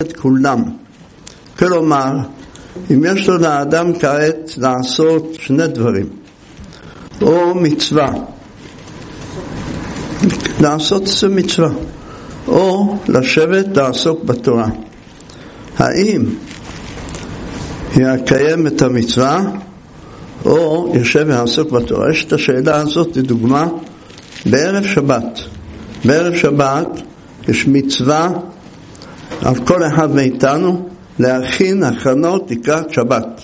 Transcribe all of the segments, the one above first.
כנגד כולם. כלומר, אם יש לו לאדם כעת לעשות שני דברים, או מצווה, לעשות איזה מצווה, או לשבת לעסוק בתורה, האם יקיים את המצווה או יושב ולעסוק בתורה? יש את השאלה הזאת לדוגמה בערב שבת. בערב שבת יש מצווה על כל אחד מאיתנו להכין הכנות לקראת שבת,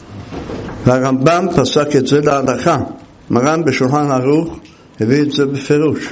והרמב"ם פסק את זה להלכה. מרן בשולחן ערוך הביא את זה בפירוש.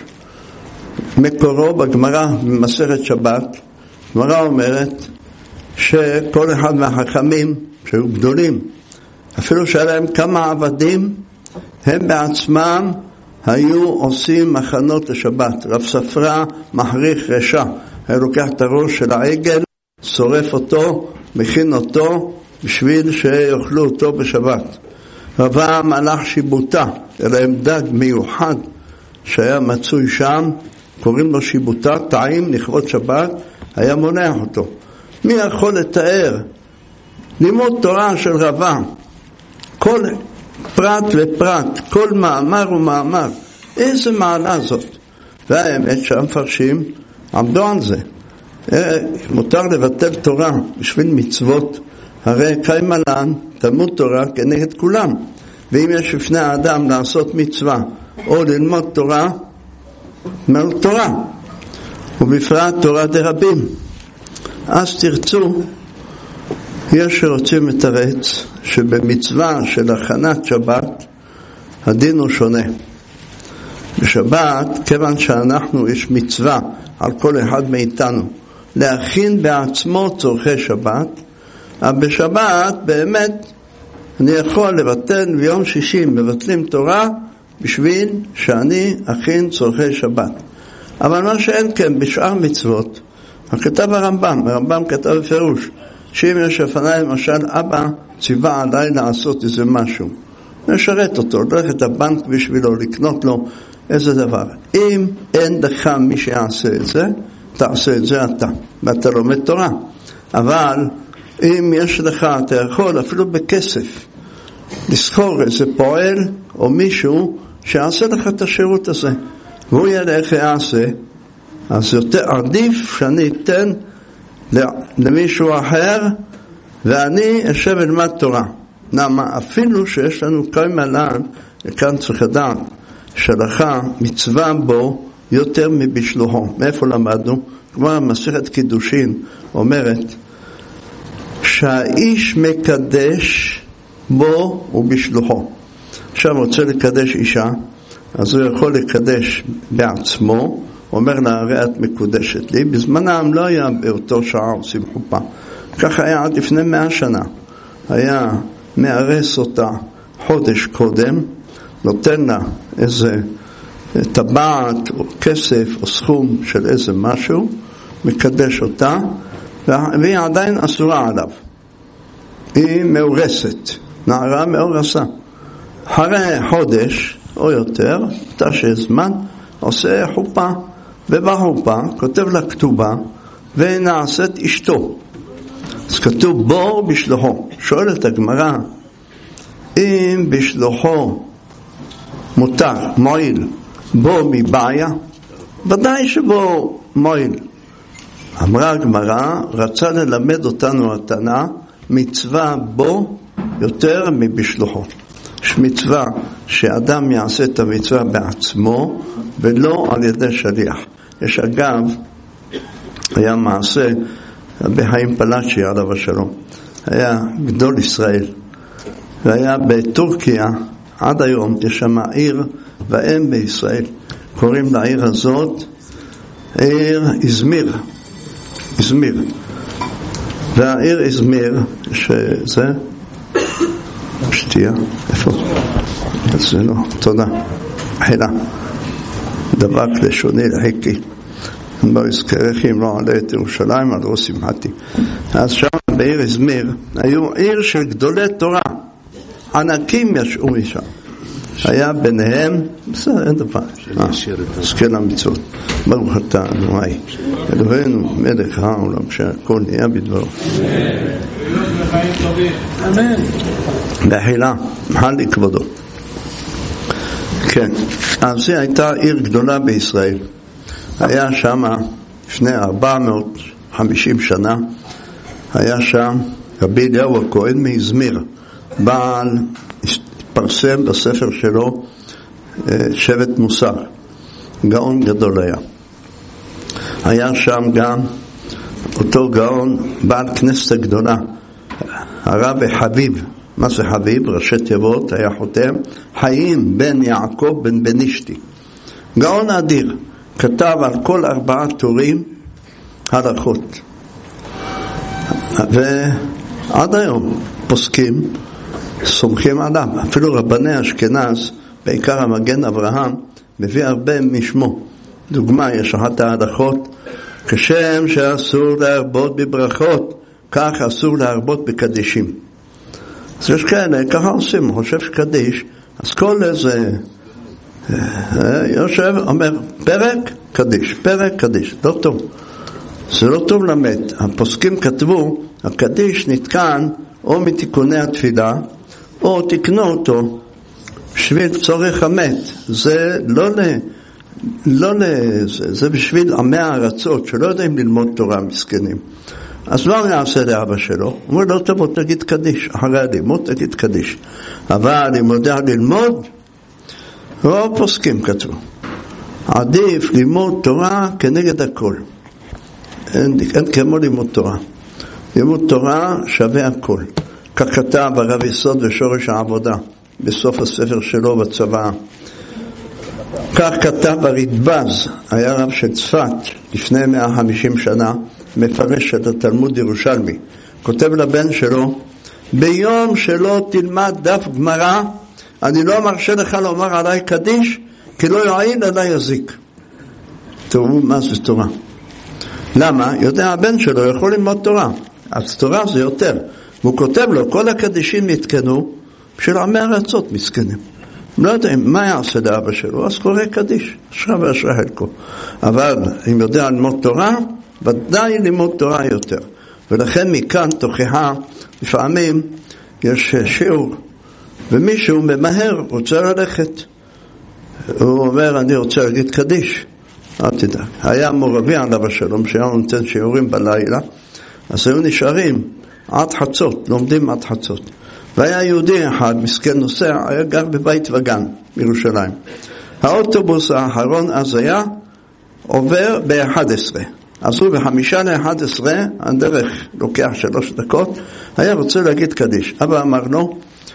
מקורו בגמרא במסכת שבת, גמרא אומרת שכל אחד מהחכמים שהיו גדולים, אפילו שהיה להם כמה עבדים, הם בעצמם היו עושים מכנות לשבת. רב ספרא מחריך רשע, היה לוקח את הראש של העגל, שורף אותו, מכין אותו בשביל שיאכלו אותו בשבת. רבם הלך שיבוטה, אלא עם דג מיוחד שהיה מצוי שם, קוראים לו שיבוטה, טעים לכבוד שבת, היה מונח אותו. מי יכול לתאר לימוד תורה של רבם, כל פרט ופרט, כל מאמר ומאמר, איזה מעלה זאת? והאמת שהמפרשים עמדו על זה. מותר לבטל תורה בשביל מצוות, הרי קיימה לן תלמוד תורה כנגד כולם. ואם יש לפני האדם לעשות מצווה או ללמוד תורה, מלמוד תורה, ובפרט תורה דרבים. אז תרצו, יש שרוצים לתרץ שבמצווה של הכנת שבת הדין הוא שונה. בשבת, כיוון שאנחנו יש מצווה על כל אחד מאיתנו להכין בעצמו צורכי שבת, אבל בשבת באמת אני יכול לבטל, ביום שישי מבטלים תורה בשביל שאני אכין צורכי שבת. אבל מה שאין כן בשאר מצוות, כתב הרמב"ם כתב בפירוש, שאם יש לפניי למשל אבא ציווה עליי לעשות איזה משהו, נשרת אותו, ללכת לבנק בשבילו, לקנות לו איזה דבר. אם אין לך מי שיעשה את זה, תעשה את זה אתה, ואתה לומד תורה. אבל אם יש לך, אתה יכול אפילו בכסף לזכור איזה פועל או מישהו שיעשה לך את השירות הזה, והוא ילך יעשה, אז יותר עדיף שאני אתן למישהו אחר ואני אשב ולמד תורה. למה? אפילו שיש לנו קיימה לן, וכאן צריך לדעת שלך מצווה בו יותר מבשלוחו. מאיפה למדנו? כמו מסכת קידושין אומרת שהאיש מקדש בו ובשלוחו. עכשיו רוצה לקדש אישה, אז הוא יכול לקדש בעצמו, אומר לה, הרי את מקודשת לי. בזמנם לא היה באותו שעה עושים חופה, ככה היה עד לפני 100 שנה. היה מערס אותה חודש קודם, נותן לה איזה טבעת או כסף או סכום של איזה משהו, מקדש אותה, והיא עדיין אסורה עליו, היא מאורסת, נערה מאורסה. אחרי חודש או יותר, תשע זמן, עושה חופה, ובחופה כותב לה כתובה ונעשית אשתו. אז כתוב בו בשלוחו. שואלת הגמרא, אם בשלוחו מותר, מועיל, בו מבעיה? ודאי שבו מועיל. אמרה הגמרא, רצה ללמד אותנו התנא, מצווה בו יותר מבשלוחו. יש מצווה שאדם יעשה את המצווה בעצמו ולא על ידי שליח. יש אגב, היה מעשה בחיים פלאצ'י עליו השלום, היה גדול ישראל, והיה בטורקיה, עד היום יש שם עיר ואם בישראל, קוראים לעיר הזאת עיר איזמיר. והעיר איזמיר שזה שתייה, איפה? זה לא, תודה, חילה, דבק לשוני לחיקי, לא יזכרכים, לא עלה את ירושלים, על ראש שמחתי. אז שם בעיר איזמיר היו עיר של גדולי תורה, ענקים ישעו משם, היה ביניהם, בסדר, אין דבר, זכה למצוות. ברוך אתה אדוני אלוהינו מלך העולם שהכל נהיה בדברו. אמן. באכילה, מחל לכבודו. כן, אז זו הייתה עיר גדולה בישראל. היה שם לפני 450 שנה, היה שם רבי אליהו הכהן מאזמיר, בעל התפרסם בספר שלו שבט מוסר, גאון גדול היה. היה שם גם אותו גאון בעל כנסת הגדולה, הרב חביב. מה זה חביב? ראשי תיבות, היה חותם, חיים בן יעקב בן בנישתי. גאון אדיר, כתב על כל 4 תורים הלכות. ועד היום פוסקים, סומכים עליו. אפילו רבני אשכנז, בעיקר המגן אברהם, מביא הרבה משמו. דוגמה, יש אחת ההלכות, כשם שאסור להרבות בברכות, כך אסור להרבות בקדישים. אז יש כאלה, ככה עושים, חושב שקדיש, אז כל איזה יושב, אומר, פרק קדיש, פרק קדיש, לא טוב. זה לא טוב למת. הפוסקים כתבו, הקדיש נתקן או מתיקוני התפילה, או תקנו אותו בשביל צורך המת. זה זה בשביל עמי הארצות שלא יודעים ללמוד תורה מסכנים. אז מה הוא יעשה לאבא שלו? הוא אומר, לא תבוא תגיד קדיש, אחרי הלימוד תגיד קדיש. אבל אם יודע ללמוד, רוב פוסקים כתבו, עדיף לימוד תורה כנגד הכל. אין כמו לימוד תורה. לימוד תורה שווה הכל. כך כתב הרב יסוד ושורש העבודה, בסוף הספר שלו בצבא. כך כתב הרדב"ז, היה רב של צפת, לפני 150 שנה, מפרש את התלמוד ירושלמי. כותב לבן שלו, ביום שלא תלמד דף גמרא, אני לא מרשה לך לומר עליי קדיש, כי לא יועיל עליי יזיק. תראו מה זה תורה. למה? יודע הבן שלו יכול ללמוד תורה. אז תורה זה יותר. והוא כותב לו, כל הקדישים נתקנו בשביל עמי ארצות מסכנים. לא יודעים מה יעשה לאבא שלו, אז קורא קדיש, אשרה ואשרה חלקו. אבל אם יודע ללמוד תורה, ודאי ללמוד תורה יותר. ולכן מכאן תוכחה, לפעמים יש שיעור, ומישהו ממהר רוצה ללכת. הוא אומר, אני רוצה להגיד קדיש. אל תדע. היה מורבי עליו השלום, שהיה נותן שיעורים בלילה, אז היו נשארים עד חצות, לומדים עד חצות. והיה יהודי אחד, מסכן נוסע, היה גר בבית וגן, בירושלים. האוטובוס האחרון אז היה עובר ב-11. אז הוא ב-10:55, הדרך לוקח 3 דקות, היה רוצה להגיד קדיש. אבא אמר לו,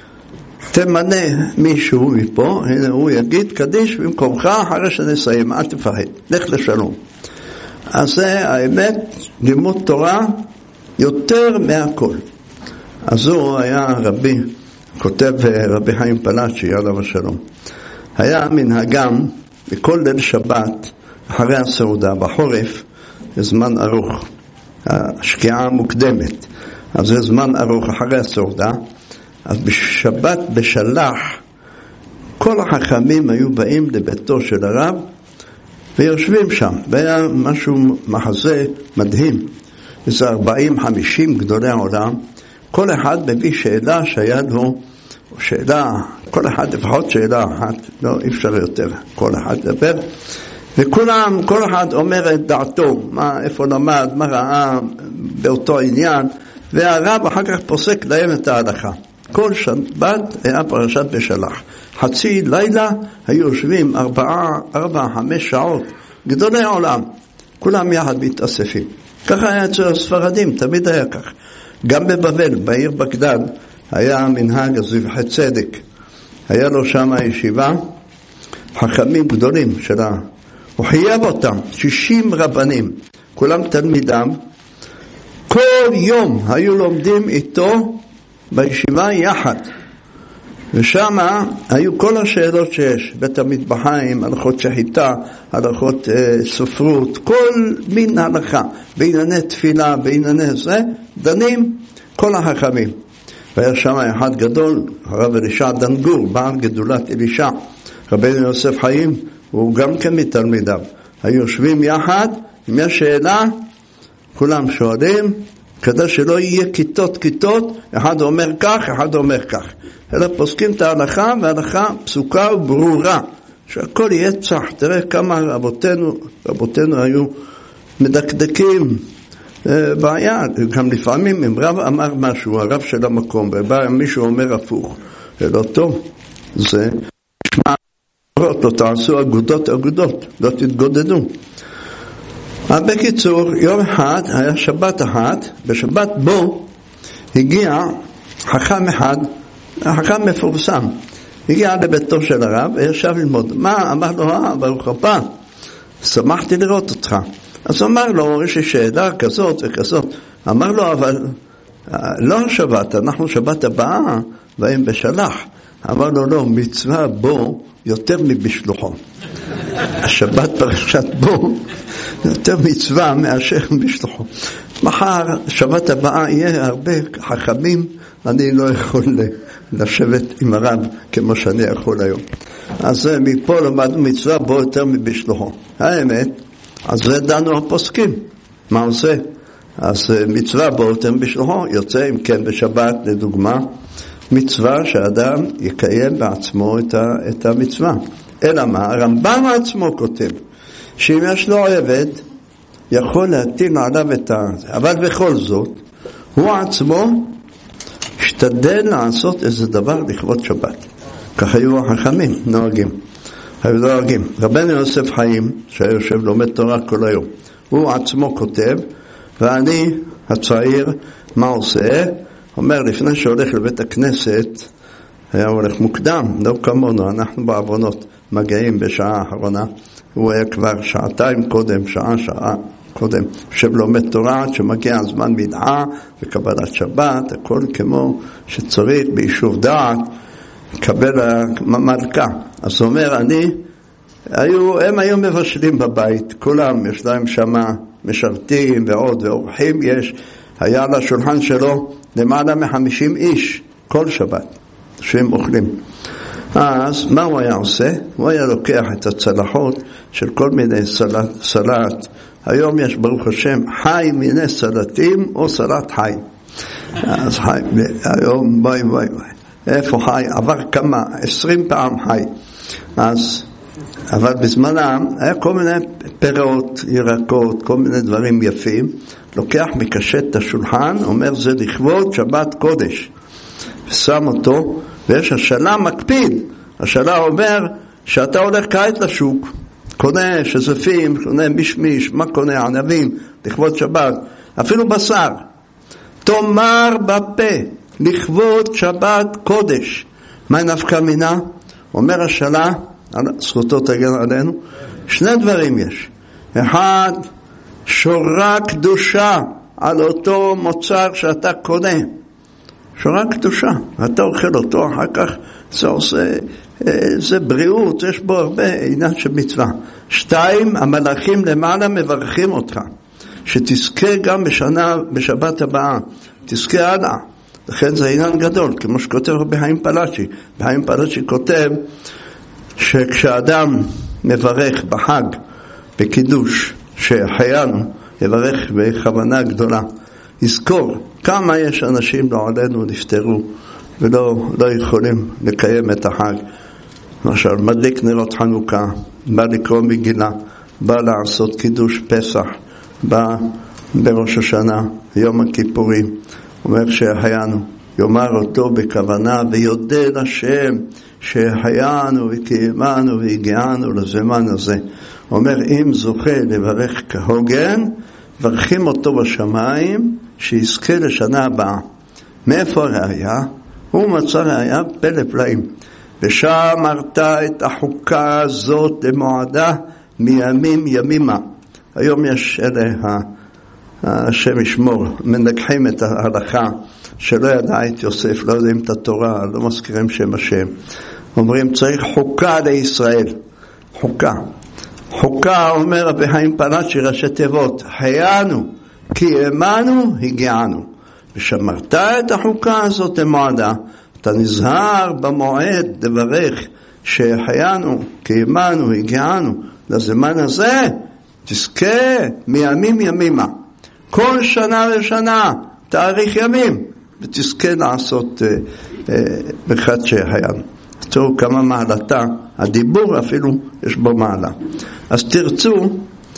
תמנה מישהו מפה, הנה הוא יגיד קדיש במקומך אחרי שנסיים, אל תפחד, לך לשלום. אז זה האמת, לימוד תורה יותר מהכל. אז הוא היה רבי, כותב רבי חיים פלאצ'י, עליו השלום. היה מנהגם בכל ליל שבת, אחרי הסעודה, בחורף, זה זמן ארוך, השקיעה מוקדמת, אז זה זמן ארוך אחרי הסעודה, אז בשבת בשלח, כל החכמים היו באים לביתו של הרב, ויושבים שם, והיה משהו מחזה מדהים, איזה 40-50 גדולי העולם, כל אחד מביא שאלה שהיה לו, שאלה, כל אחד לפחות שאלה אחת, לא אי אפשר יותר, כל אחד דבר, וכולם, כל אחד אומר את דעתו, איפה למד, מה ראה באותו עניין, והרב אחר כך פוסק להם את ההלכה. כל שבת היה פרשת בשלח. חצי לילה היו יושבים 4-5 שעות, גדולי העולם, כולם יחד מתאספים. ככה היה אצל הספרדים, תמיד היה כך. גם בבבל, בעיר בגדד, היה מנהג הזבחי צדק. היה לו שם ישיבה, חכמים גדולים שלה. הוא חייב אותם, 60 רבנים, כולם תלמידם. כל יום היו לומדים איתו בישיבה יחד. ושם היו כל השאלות שיש, בית המטבחיים, הלכות שחיטה, הלכות ספרות, כל מין הלכה, בענייני תפילה, בענייני זה, דנים כל החכמים. והיה שם אחד גדול, הרב אלישע דנגור, בעל גדולת אלישע, רבנו יוסף חיים, הוא גם כן מתלמידיו. היו יושבים יחד, אם יש שאלה, כולם שואלים, כדי שלא יהיה כיתות, אחד אומר כך, אחד אומר כך. אלא פוסקים את ההלכה, וההלכה פסוקה וברורה, שהכל יהיה צח. תראה כמה רבותינו היו מדקדקים בעיה, גם לפעמים אם רב אמר משהו, הרב של המקום, ובא מישהו אומר הפוך, אלא טוב, זה נשמע, לא תעשו אגודות, לא תתגודדו. בקיצור, יום אחד היה שבת אחת, בשבת בו הגיע חכם אחד, חכם מפורסם, הגיע לביתו של הרב וישב ללמוד. מה? אמר לו, ברוך הבא, שמחתי לראות אותך. אז אמר לו, יש לי שאלה כזאת וכזאת. אמר לו, אבל לא שבת, אנחנו שבת הבאה והם בשלח. אמר לו, לא, מצווה בו יותר מבשלוחו. השבת פרשת בו יותר מצווה מאשר בשלוחו. מחר, שבת הבאה, יהיה הרבה חכמים, אני לא יכול לשבת עם הרב כמו שאני יכול היום. אז מפה למדנו מצווה בו יותר מבשלוחו. האמת, אז זה דנו הפוסקים. מה עושה? אז מצווה בו יותר מבשלוחו, יוצא אם כן בשבת, לדוגמה, מצווה שאדם יקיים בעצמו את המצווה. אלא מה? הרמב"ם עצמו כותב, שאם יש לו עבד, יכול להטיל עליו את זה. אבל בכל זאת, הוא עצמו השתדל לעשות איזה דבר לכבוד שבת. כך היו החכמים נוהגים. רבנו יוסף חיים, שהיה יושב לומד תורה כל היום, הוא עצמו כותב, ואני הצעיר, מה עושה? אומר, לפני שהולך לבית הכנסת, היה הולך מוקדם, לא כמונו, אנחנו בעוונות מגיעים בשעה האחרונה, הוא היה כבר שעתיים קודם, שעה קודם, יושב לומד תורה, עד שמגיע הזמן מדעה וקבלת שבת, הכל כמו שצריך ביישוב דעת, קבל המלכה. אז הוא אומר, הם היו מבשלים בבית, כולם, יש להם שמה משרתים ועוד ואורחים, היה על השולחן שלו למעלה מ50 איש, כל שבת, שהם אוכלים. אז מה הוא היה עושה? הוא היה לוקח את הצלחות של כל מיני סלט. היום יש ברוך השם חי מיני סלטים או סלט חי. אז חי, היום בואי. איפה חי? עבר כמה, 20 פעם חי. אז, אבל בזמנם היה כל מיני פירות, ירקות, כל מיני דברים יפים. לוקח מקשט את השולחן, אומר זה לכבוד שבת קודש. ושם אותו, ויש השאלה מקפיד. השאלה אומר שאתה הולך כעת לשוק, קונה שזפים, קונה משמיש, מה קונה? ענבים, לכבוד שבת, אפילו בשר. תאמר בפה, לכבוד שבת קודש. מה נפקא מינה? אומר השאלה, זכותו תגן עלינו, שני דברים יש. אחד, שורה קדושה על אותו מוצר שאתה קונה. שורה קדושה, אתה אוכל אותו, אחר כך זה עושה, זה בריאות, יש בו הרבה עניין של מצווה. 2, המלאכים למעלה מברכים אותך, שתזכה גם בשבת הבאה, תזכה הלאה. לכן זה עניין גדול, כמו שכותב בחיים פלאצ'י. בחיים פלאצ'י כותב שכשאדם מברך בחג, בקידוש, שחיינו, יברך בכוונה גדולה, יזכור כמה יש אנשים לא עלינו נפטרו ולא יכולים לקיים את החג. למשל, מדליק נרות חנוכה, בא לקרוא מגילה, בא לעשות קידוש פסח, בא בראש השנה, יום הכיפורים, אומר שהחיינו, יאמר אותו בכוונה ויודה לשם שהחיינו וקיימנו והגיענו לזמן הזה. אומר, אם זוכה לברך כהוגן, ברכים אותו בשמיים שיזכה לשנה הבאה. מאיפה הראיה? הוא מצא ראיה פלא פלאים. ושם אמרת את החוקה הזאת למועדה מימים ימימה. היום יש אלה, השם ישמור, מנגחים את ההלכה שלא ידע את יוסף, לא יודעים את התורה, לא מזכירים שם השם. אומרים צריך חוקה לישראל. חוקה. חוקה אומר רבי חיים פלאצ'י ראשי תיבות, חיינו כי האמנו הגיענו. ושמרת את החוקה הזאת למועדה, אתה נזהר במועד לברך שהחיינו, קיימנו, הגיענו לזמן הזה, תזכה מימים ימימה. כל שנה ושנה תאריך ימים, ותזכה לעשות ברכת שהחיינו. תראו כמה מעלתה, הדיבור אפילו יש בו מעלה. אז תרצו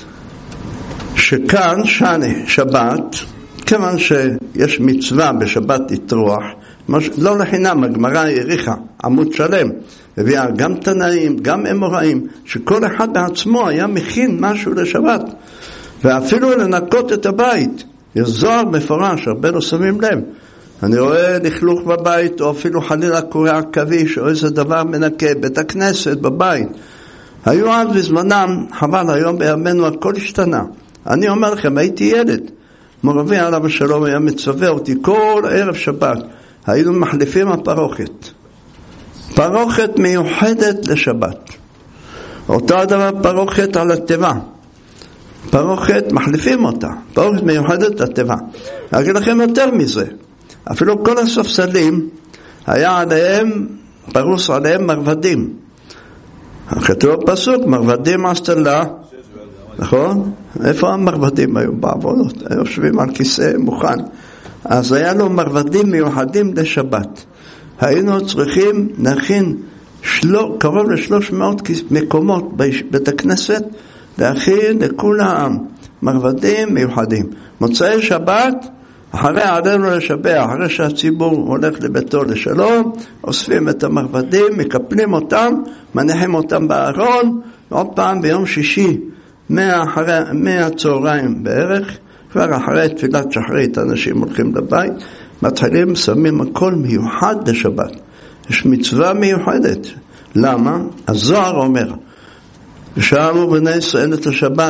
שכאן שבת, כיוון שיש מצווה בשבת לטרוח, לא לחינם, הגמרא העריכה עמוד שלם, הביאה גם תנאים, גם אמוראים, שכל אחד בעצמו היה מכין משהו לשבת, ואפילו לנקות את הבית. יש זוהר מפורש, הרבה לא שמים לב. אני רואה לכלוך בבית, או אפילו חלילה קורע כביש, או איזה דבר מנקה, בית הכנסת, בבית. היו אז בזמנם, חבל, היום בימינו הכל השתנה. אני אומר לכם, הייתי ילד, מורבי עליו השלום היה מצווה אותי כל ערב שבת, היינו מחליפים הפרוכת. פרוכת מיוחדת לשבת. אותו הדבר פרוכת על הטבע. פרוכת, מחליפים אותה. פרוכת מיוחדת לטבע. אגיד לכם יותר מזה. אפילו כל הספסלים, היה עליהם, פרוס עליהם מרבדים. כתוב פסוק, מרבדים אסתלה. נכון? איפה המרבדים היו בעבודות? היו יושבים על כיסא מוכן. אז היה לו מרבדים מיוחדים לשבת. היינו צריכים להכין קרוב ל-300 מקומות בבית הכנסת, להכין לכולם מרבדים מיוחדים. מוצאי שבת, אחרי עלינו לשבח, אחרי שהציבור הולך לביתו לשלום, אוספים את המרבדים, מקפלים אותם, מניחים אותם בארון, ועוד פעם ביום שישי, מהצהריים בערך, כבר אחרי תפילת שחרית אנשים הולכים לבית, מתחילים, שמים הכל מיוחד לשבת. יש מצווה מיוחדת. למה? הזוהר אומר, ושאלו בני ישראל את השבת,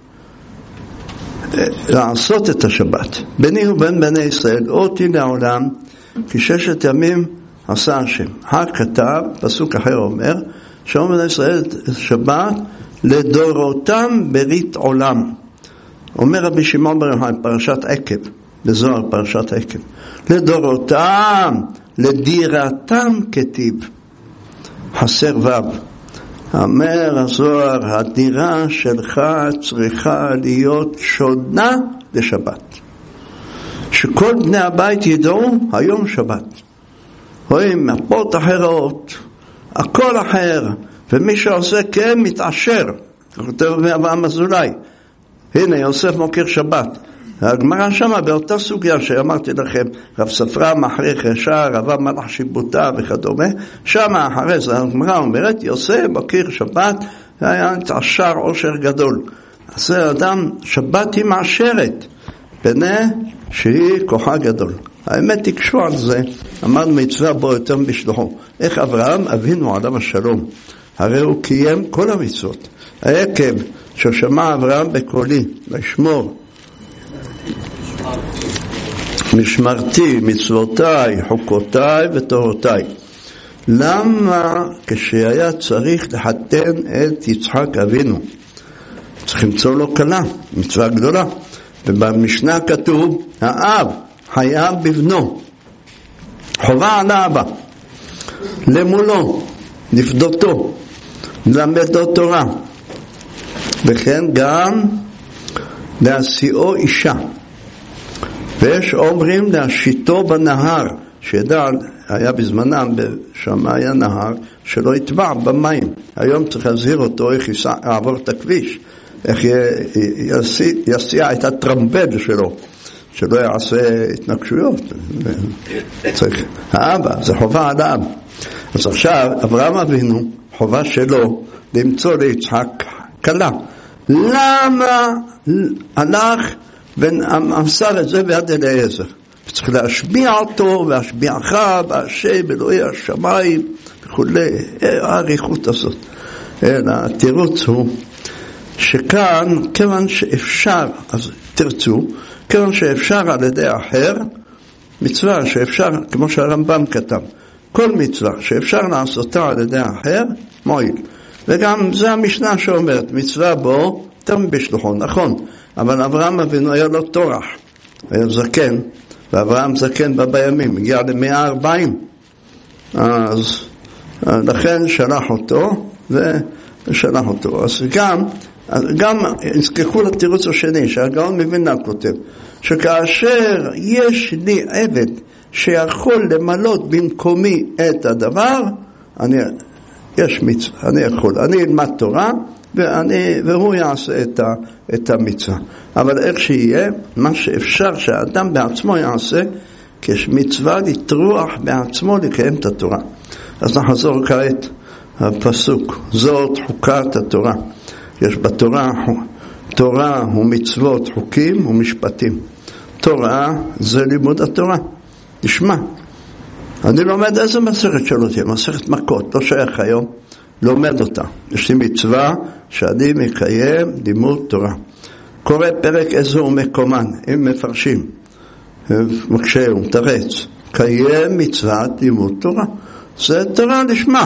לעשות את השבת. ביני ובין בני ישראל, אותי לעולם, כי 6 ימים עשה השם. הכתב, פסוק אחר אומר, שאומר בני ישראל את שבת, לדורותם ברית עולם. אומר רבי שמעון בר יוחאי, פרשת עקב, בזוהר פרשת עקב. לדורותם, לדירתם כתיב. חסר וו. אומר הזוהר, הדירה שלך צריכה להיות שונה לשבת. שכל בני הבית ידעו, היום שבת. רואים, מפות אחרות, הכל אחר, ומי שעושה כן מתעשר. כותב מאברהם אזולאי. הנה, יוסף מוקיר שבת. הגמרא שמה באותה סוגיה שאמרתי לכם, רב ספרא מחריך ישר, רבא מלך שיבוטה וכדומה, שמה אחרי זה הגמרא אומרת, יוסף מוקיר שבת, היה עשר עושר גדול. אז זה אדם, שבת היא מעשרת, בנה שהיא כוחה גדול. האמת תקשו על זה, אמרנו מצווה בו יותר בשלוחו. איך אברהם אבינו עליו השלום, הרי הוא קיים כל המצוות. העקב ששמע אברהם בקולי, לשמור, משמרתי, מצוותיי, חוקותיי ותורותיי. למה כשהיה צריך לחתן את יצחק אבינו, צריך למצוא לו כלה, מצווה גדולה. ובמשנה כתוב, האב חייב בבנו, חובה על האבא, למולו, לפדותו, ללמדו תורה, וכן גם להשיאו אישה. ויש אומרים להשיתו בנהר, שידע, היה בזמנם, שם היה נהר, שלא יטבע במים. היום צריך להזהיר אותו איך יעבור את הכביש, איך יסיע את הטרמבל שלו, שלא יעשה התנגשויות. צריך, האבא, זה חובה על האב. אז עכשיו, אברהם אבינו, חובה שלו, למצוא ליצחק כלה. למה הלך ומסר את זה ביד אליעזר? צריך להשביע אותו, והשביעך בהשם אלוהי השמיים וכולי. העריכות הזאת. התירוץ הוא שכאן, כיוון שאפשר, אז תרצו, כיוון שאפשר על ידי אחר, מצווה שאפשר, כמו שהרמב"ם כתב, כל מצווה שאפשר לעשותה על ידי אחר, מועיל. וגם זה המשנה שאומרת, מצווה בו, תם בשלוחו, נכון. אבל אברהם אבינו היה לו תורח, היה זקן, ואברהם זקן בא בימים, הגיע ל-140, אז לכן שלח אותו ושלח אותו. אז גם נזכחו לתירוץ השני שהגאון מווילנה כותב, שכאשר יש לי עבד שיכול למלות במקומי את הדבר, יש מצווה, אני יכול, אני אלמד תורה והוא יעשה את המצווה. אבל איך שיהיה, מה שאפשר שהאדם בעצמו יעשה, כי יש מצווה לטרוח בעצמו לקיים את התורה. אז נחזור כעת הפסוק, זאת חוקת התורה. יש בתורה תורה ומצוות, חוקים ומשפטים. תורה זה לימוד התורה, נשמע. אני לומד איזה מסכת שלא תהיה, מסכת מכות, לא שייך היום, לומד אותה. יש לי מצווה שאני מקיים לימוד תורה. קורא פרק איזו מקומן, הם מפרשים, מקשה ומתרץ, קיים מצוות לימוד תורה. זה תורה לשמה.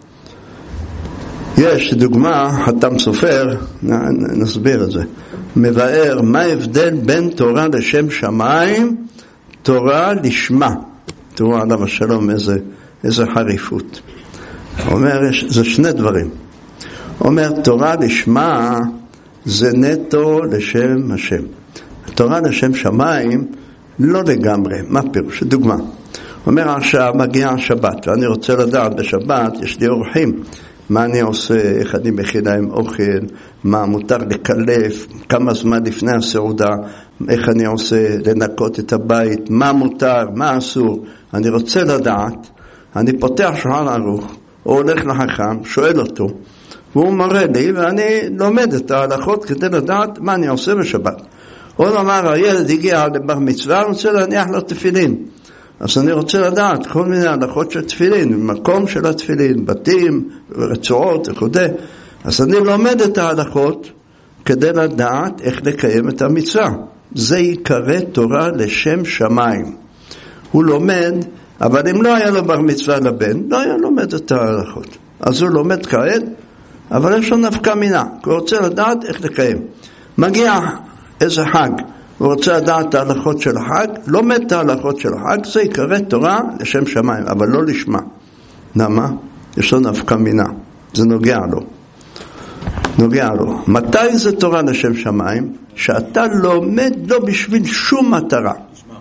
יש דוגמה, חתם סופר, נסביר את זה, מבאר מה ההבדל בין תורה לשם שמיים, תורה לשמה. תראו עליו השלום איזה חריפות. אומר, זה שני דברים. אומר, תורה לשמה זה נטו לשם השם. תורה לשם שמיים לא לגמרי. מה פירוש? דוגמה. אומר, עכשיו מגיע השבת, ואני רוצה לדעת בשבת, יש לי אורחים. מה אני עושה, איך אני מכין להם אוכל, מה מותר לקלף, כמה זמן לפני הסעודה, איך אני עושה לנקות את הבית, מה מותר, מה אסור. אני רוצה לדעת, אני פותח שולחן ערוך, או הולך לחכם, שואל אותו, והוא מראה לי, ואני לומד את ההלכות כדי לדעת מה אני עושה בשבת. או לומר, הילד הגיע לבר מצווה, אני רוצה להניח לו תפילין. אז אני רוצה לדעת כל מיני הלכות של תפילין, מקום של התפילין, בתים, רצועות וכו'. אז אני לומד את ההלכות כדי לדעת איך לקיים את המצווה. זה יקרא תורה לשם שמיים. הוא לומד, אבל אם לא היה לו בר מצווה לבן, לא היה לומד את ההלכות. אז הוא לומד כעת, אבל יש לו נפקא מינה, הוא רוצה לדעת איך לקיים. מגיע איזה חג, הוא רוצה לדעת את ההלכות של החג, לומד את ההלכות של החג, זה יקרא תורה לשם שמיים, אבל לא לשמה. למה? יש לו נפקא מינה, זה נוגע לו. נוגע לו. מתי זה תורה לשם שמיים? שאתה לומד לא בשביל שום מטרה.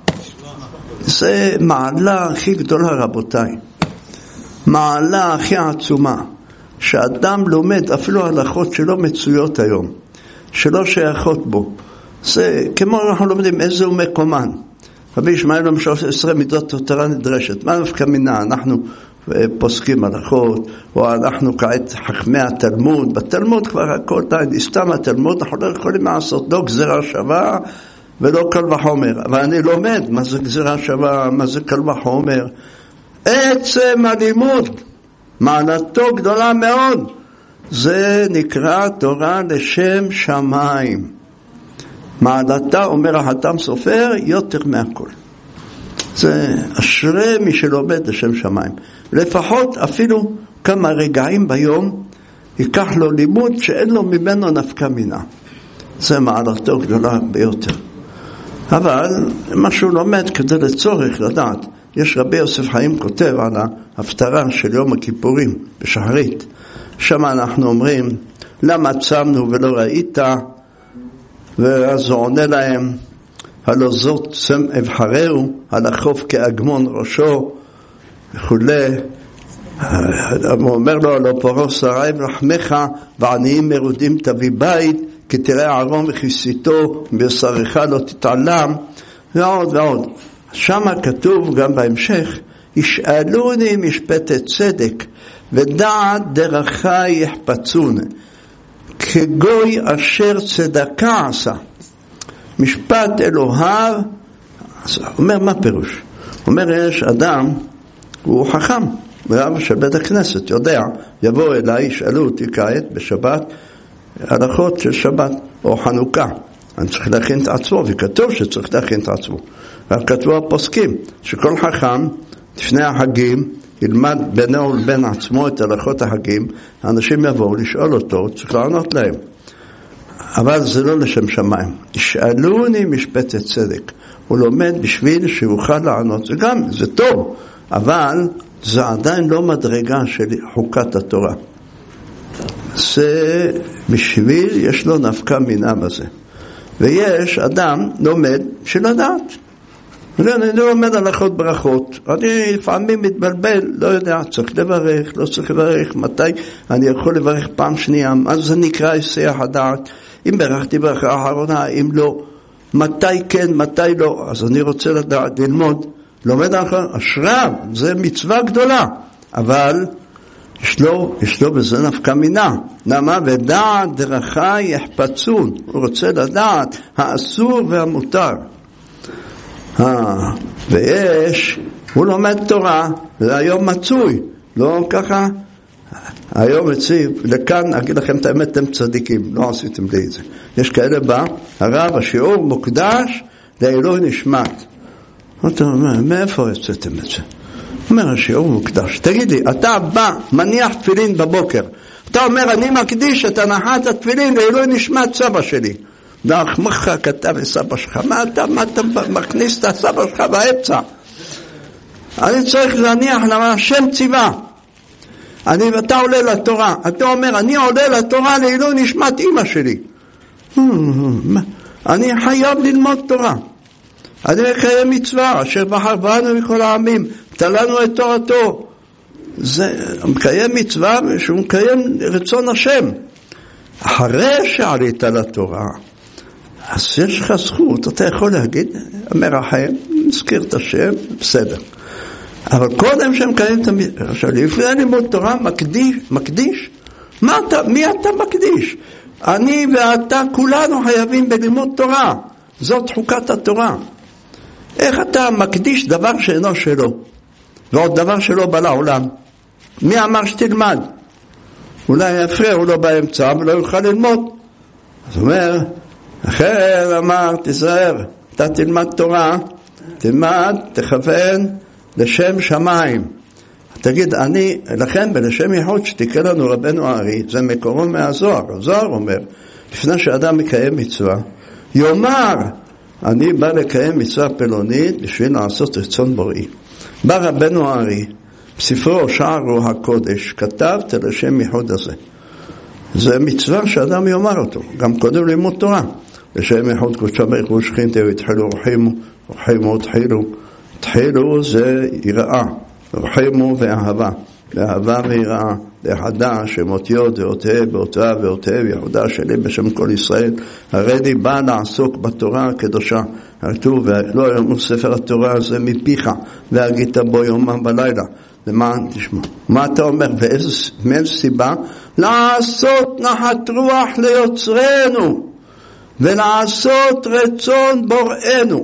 זה מעלה הכי גדולה, רבותיי. מעלה הכי עצומה. שאדם לומד אפילו הלכות שלא מצויות היום, שלא שייכות בו. זה כמו אנחנו לומדים איזה הוא מקומן. רבי ישמעאל למשל 13 מידות תורה נדרשת. מה נפקא מינה? אנחנו פוסקים הלכות, או אנחנו כעת חכמי התלמוד. בתלמוד כבר הכל די, סתם התלמוד, אנחנו לא יכולים לעשות לא גזירה שווה ולא קל וחומר. אבל אני לומד מה זה גזירה שווה, מה זה קל וחומר. עצם הלימוד, מעלתו גדולה מאוד. זה נקרא תורה לשם שמיים. מעלתה, אומר החתם סופר, יותר מהכל. זה אשרי מי שלומד לשם שמיים. לפחות אפילו כמה רגעים ביום ייקח לו לימוד שאין לו ממנו נפקא מינה. זה מעלתו גדולה ביותר. אבל מה שהוא לומד כדי לצורך לדעת, יש רבי יוסף חיים כותב על ההפטרה של יום הכיפורים בשחרית. שם אנחנו אומרים, למה צמנו ולא ראית? ואז הוא עונה להם, הלא זאת צם אבחרהו, הלחוף כאגמון ראשו וכו'. הוא אומר לו, הלא פרוס הרעב לחמך ועניים מרודים תביא בית, כי תראה ערום וכיסיתו בשרך לא תתעלם, ועוד ועוד. שם כתוב גם בהמשך, ישאלוני משפטי צדק ודעת דרכי יחפצון, כגוי אשר צדקה עשה, משפט אלוהיו. אומר, מה פירוש? אומר, יש אדם, הוא חכם, רב של בית הכנסת, יודע, יבוא אליי, ישאלו אותי כעת בשבת, הלכות של שבת או חנוכה, אני צריך להכין את עצמו, וכתוב שצריך להכין את עצמו. וכתבו הפוסקים שכל חכם לפני החגים ילמד בינו ובין עצמו את הלכות החגים, האנשים יבואו לשאול אותו, צריך לענות להם. אבל זה לא לשם שמיים. ישאלוני משפטי צדק. הוא לומד בשביל שיוכל לענות. זה גם, זה טוב, אבל זה עדיין לא מדרגה של חוקת התורה. זה בשביל, יש לו נפקא מינה בזה. ויש אדם לומד של לדעת. אני לא לומד הלכות ברכות. אני לפעמים מתבלבל, לא יודע, צריך לברך, לא צריך לברך, מתי אני יכול לברך פעם שנייה, אז זה נקרא היסח הדעת. אם ברכתי ברכה האחרונה, אם לא, מתי כן, מתי לא, אז אני רוצה לדעת, ללמוד, לומד אשריו, זה מצווה גדולה, אבל יש לו בזה נפקא מינה. למה? ודעת דרכי יחפצון, הוא רוצה לדעת האסור והמותר. ויש, הוא לומד תורה, זה היום מצוי, לא ככה, היום מציב, לכאן אגיד לכם את האמת, אתם צדיקים, לא עשיתם לי את זה. יש כאלה בה, הרב, השיעור מוקדש לעילוי נשמת. אתה אומר, מאיפה יצאתם את זה? אומר, השיעור מוקדש. תגיד לי, אתה בא, מניח תפילין בבוקר, אתה אומר, אני מקדיש את הנחת התפילין לעילוי נשמת סבא שלי. דחמך כתב לסבא שלך, מה אתה מכניס את הסבא שלך באמצע? אני צריך להניח למה השם ציווה. ואתה עולה לתורה, אתה אומר, אני עולה לתורה לעילוי נשמת אמא שלי. אני חייב ללמוד תורה. אני מקיים מצווה, אשר בחר בנו מכל העמים, תלנו את תורתו. זה מקיים מצווה, שהוא מקיים רצון השם. אחרי שעלית לתורה, אז יש לך זכות, אתה יכול להגיד, מרחם, מזכיר את השם, בסדר. אבל קודם שהם קיים את המצווה, עכשיו לפני לימוד תורה, מקדיש. מי אתה מקדיש? אני ואתה כולנו חייבים בלימוד תורה. זאת חוקת התורה. איך אתה מקדיש דבר שאינו שלו? ועוד דבר שלו בא לעולם. מי אמר שתלמד? אולי יפריע, הוא לא באמצע, ולא יוכל ללמוד. אז אומר, אחר אמר, תיזהר, אתה תלמד תורה, תלמד, תכוון לשם שמיים. תגיד, לכן בלשם ייחוד שתיקה לנו רבנו הארי, זה מקורו מהזוהר. הזוהר אומר, לפני שאדם מקיים מצווה, יאמר, אני בא לקיים מצווה פלונית בשביל לעשות רצון בוראי. בא רבנו הארי, בספרו שער רוח הקודש, כתב את לשם ייחוד הזה. זה מצווה שאדם יאמר אותו, גם קודם לימוד תורה. לשם ייחוד קודשא בריך הוא שכינתהו, התחילו רחימו, תחילו זה יראה, רחימו ואהבה, ואהבה ויראה, להחדה שמות יוד ואותיו באותיו ואותיו יחודה שלי בשם כל ישראל. הרדי בא לעסוק בתורה הקדושה, כתוב ולא יאמר ספר התורה הזה מפיך והגית בו יומם בלילה. למען תשמע, מה אתה אומר? מאיזו סיבה? לעשות נחת רוח ליוצרנו ולעשות רצון בוראנו,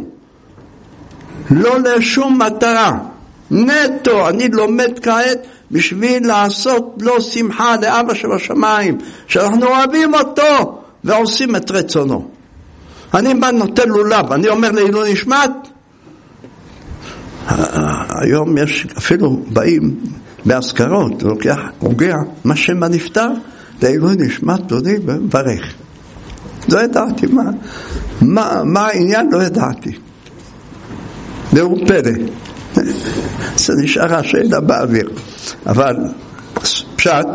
לא לשום מטרה, נטו. אני לומד כעת בשביל לעשות לו שמחה לאבא שבשמיים, שאנחנו אוהבים אותו ועושים את רצונו. אני בא נותן לולב, אני אומר לעילוי נשמת. היום יש אפילו באים בהזכרות, לוקח רוגע מה שם הנפטר לעילוי נשמת תודי וברך. לא ידעתי מה העניין, לא ידעתי. והוא פלא. זה נשארה שאלה באוויר. אבל פשט,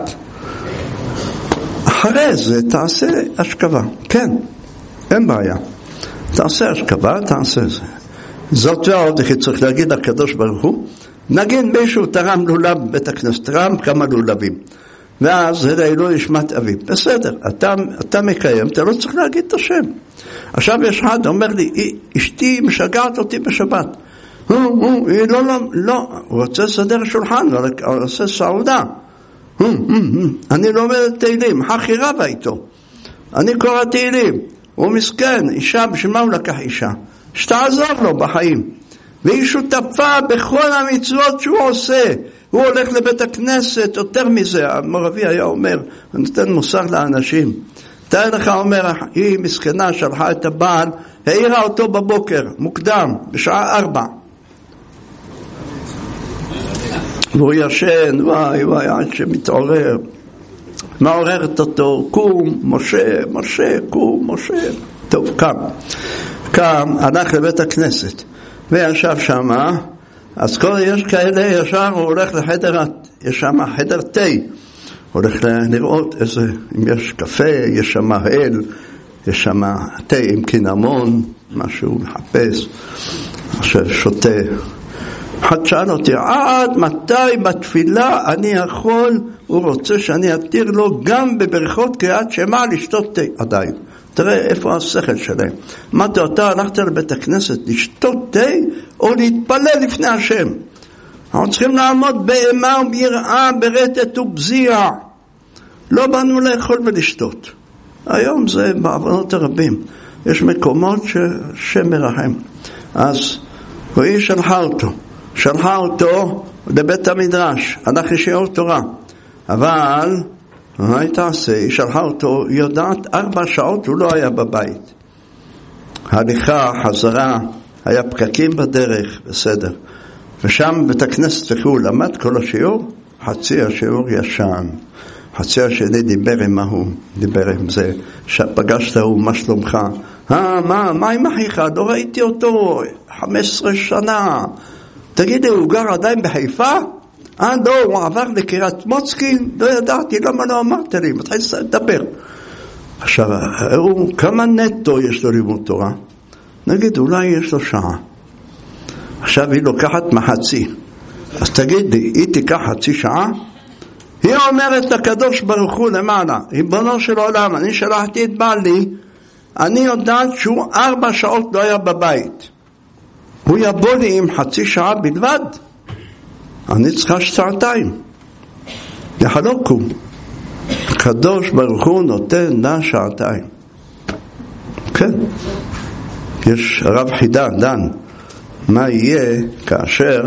אחרי זה תעשה השכבה. כן, אין בעיה. תעשה השכבה, תעשה זה. זאת ועוד, איך צריך להגיד לקדוש ברוך הוא, נגיד מישהו תרם לולב בבית הכנסת, תרם כמה לולבים. ואז זה לעילוי נשמת אביו. בסדר, אתה מקיים, אתה לא צריך להגיד את השם. עכשיו יש אחד, אומר לי, אשתי משגעת אותי בשבת. היא לא, הוא רוצה לסדר שולחן, הוא עושה סעודה. אני לומד תהילים, חכי רבה איתו. אני קורא תהילים. הוא מסכן, אישה, בשביל מה הוא לקח אישה? שתעזור לו בחיים. והיא שותפה בכל המצוות שהוא עושה. הוא הולך לבית הכנסת, יותר מזה, המורבי היה אומר, הוא נותן מוסר לאנשים. תאר לך, אומר, היא מסכנה, שלחה את הבעל, העירה אותו בבוקר, מוקדם, בשעה 4. והוא ישן, וואי, עד שמתעורר. מעוררת אותו, קום, משה, קום, משה. טוב, קם. קם, הלך לבית הכנסת וישב שמה, אז כל יש כאלה ישר הוא הולך לחדר, יש שם חדר תה, הולך לראות איזה, אם יש קפה, יש שם הל, יש שם תה עם קינמון, משהו מחפש, עכשיו שותה. אחד שאל אותי, עד מתי בתפילה אני יכול, הוא רוצה שאני אתיר לו גם בברכות קריאת שמע לשתות תה, עדיין. תראה איפה השכל שלהם. אמרתי, אתה הלכת לבית הכנסת לשתות תה או להתפלל לפני השם. אנחנו צריכים לעמוד באימה וביראה, ברטט ובזיע. לא באנו לאכול ולשתות. היום זה בעוונות הרבים. יש מקומות ששם מרחם. אז היא שלחה אותו לבית המדרש, הלך לשיעור תורה. אבל מה היא תעשה? היא שלחה אותו, היא יודעת 4 שעות הוא לא היה בבית. הליכה, חזרה, היה פקקים בדרך, בסדר. ושם בית הכנסת הוא למד כל השיעור, חצי השיעור ישן. חצי השני דיבר עם ההוא, דיבר עם זה, שפגשת הוא, מה שלומך? מה עם אחיך? לא ראיתי אותו 15 שנה. תגידי, הוא גר עדיין בחיפה? לא, הוא עבר לקריית מוצקין, לא ידעתי, למה לא אמרת לי? מתחיל לדבר. עכשיו, כמה נטו יש לו לימוד תורה? נגיד, אולי יש לו שעה. עכשיו היא לוקחת מחצי. אז תגידי, היא תיקח חצי שעה? היא אומרת לקדוש ברוך הוא למעלה, ריבונו של עולם, אני שלחתי את בעלי, אני יודעת שהוא 4 שעות לא היה בבית. הוא יבוא לי עם חצי שעה בלבד? אני צריכה 2 יחלוקו. הקדוש ברוך הוא נותן לה 2. כן. יש הרב חידה, דן, מה יהיה כאשר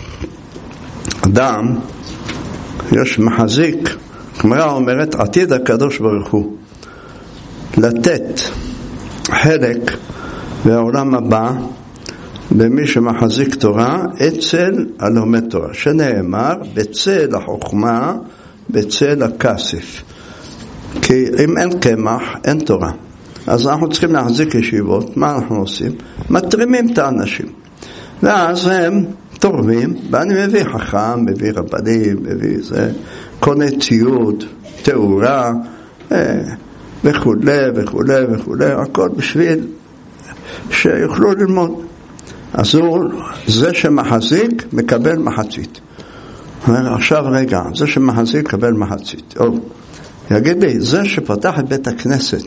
אדם יש מחזיק, כמראה אומרת, עתיד הקדוש ברוך הוא לתת חלק בעולם הבא במי שמחזיק תורה אצל הלומד תורה, שנאמר בצל החוכמה, בצל הכסף. כי אם אין קמח, אין תורה. אז אנחנו צריכים להחזיק ישיבות. מה אנחנו עושים? מתרימים את האנשים, ואז הם תורמים, ואני מביא חכם, מביא רבנים, מביא זה, קונה ציוד, תאורה, וכו' וכו' וכו', הכל בשביל שיוכלו ללמוד. אז זה שמחזיק מקבל מחצית. עכשיו רגע, זה שמחזיק מקבל מחצית. יגיד לי, זה שפתח את בית הכנסת,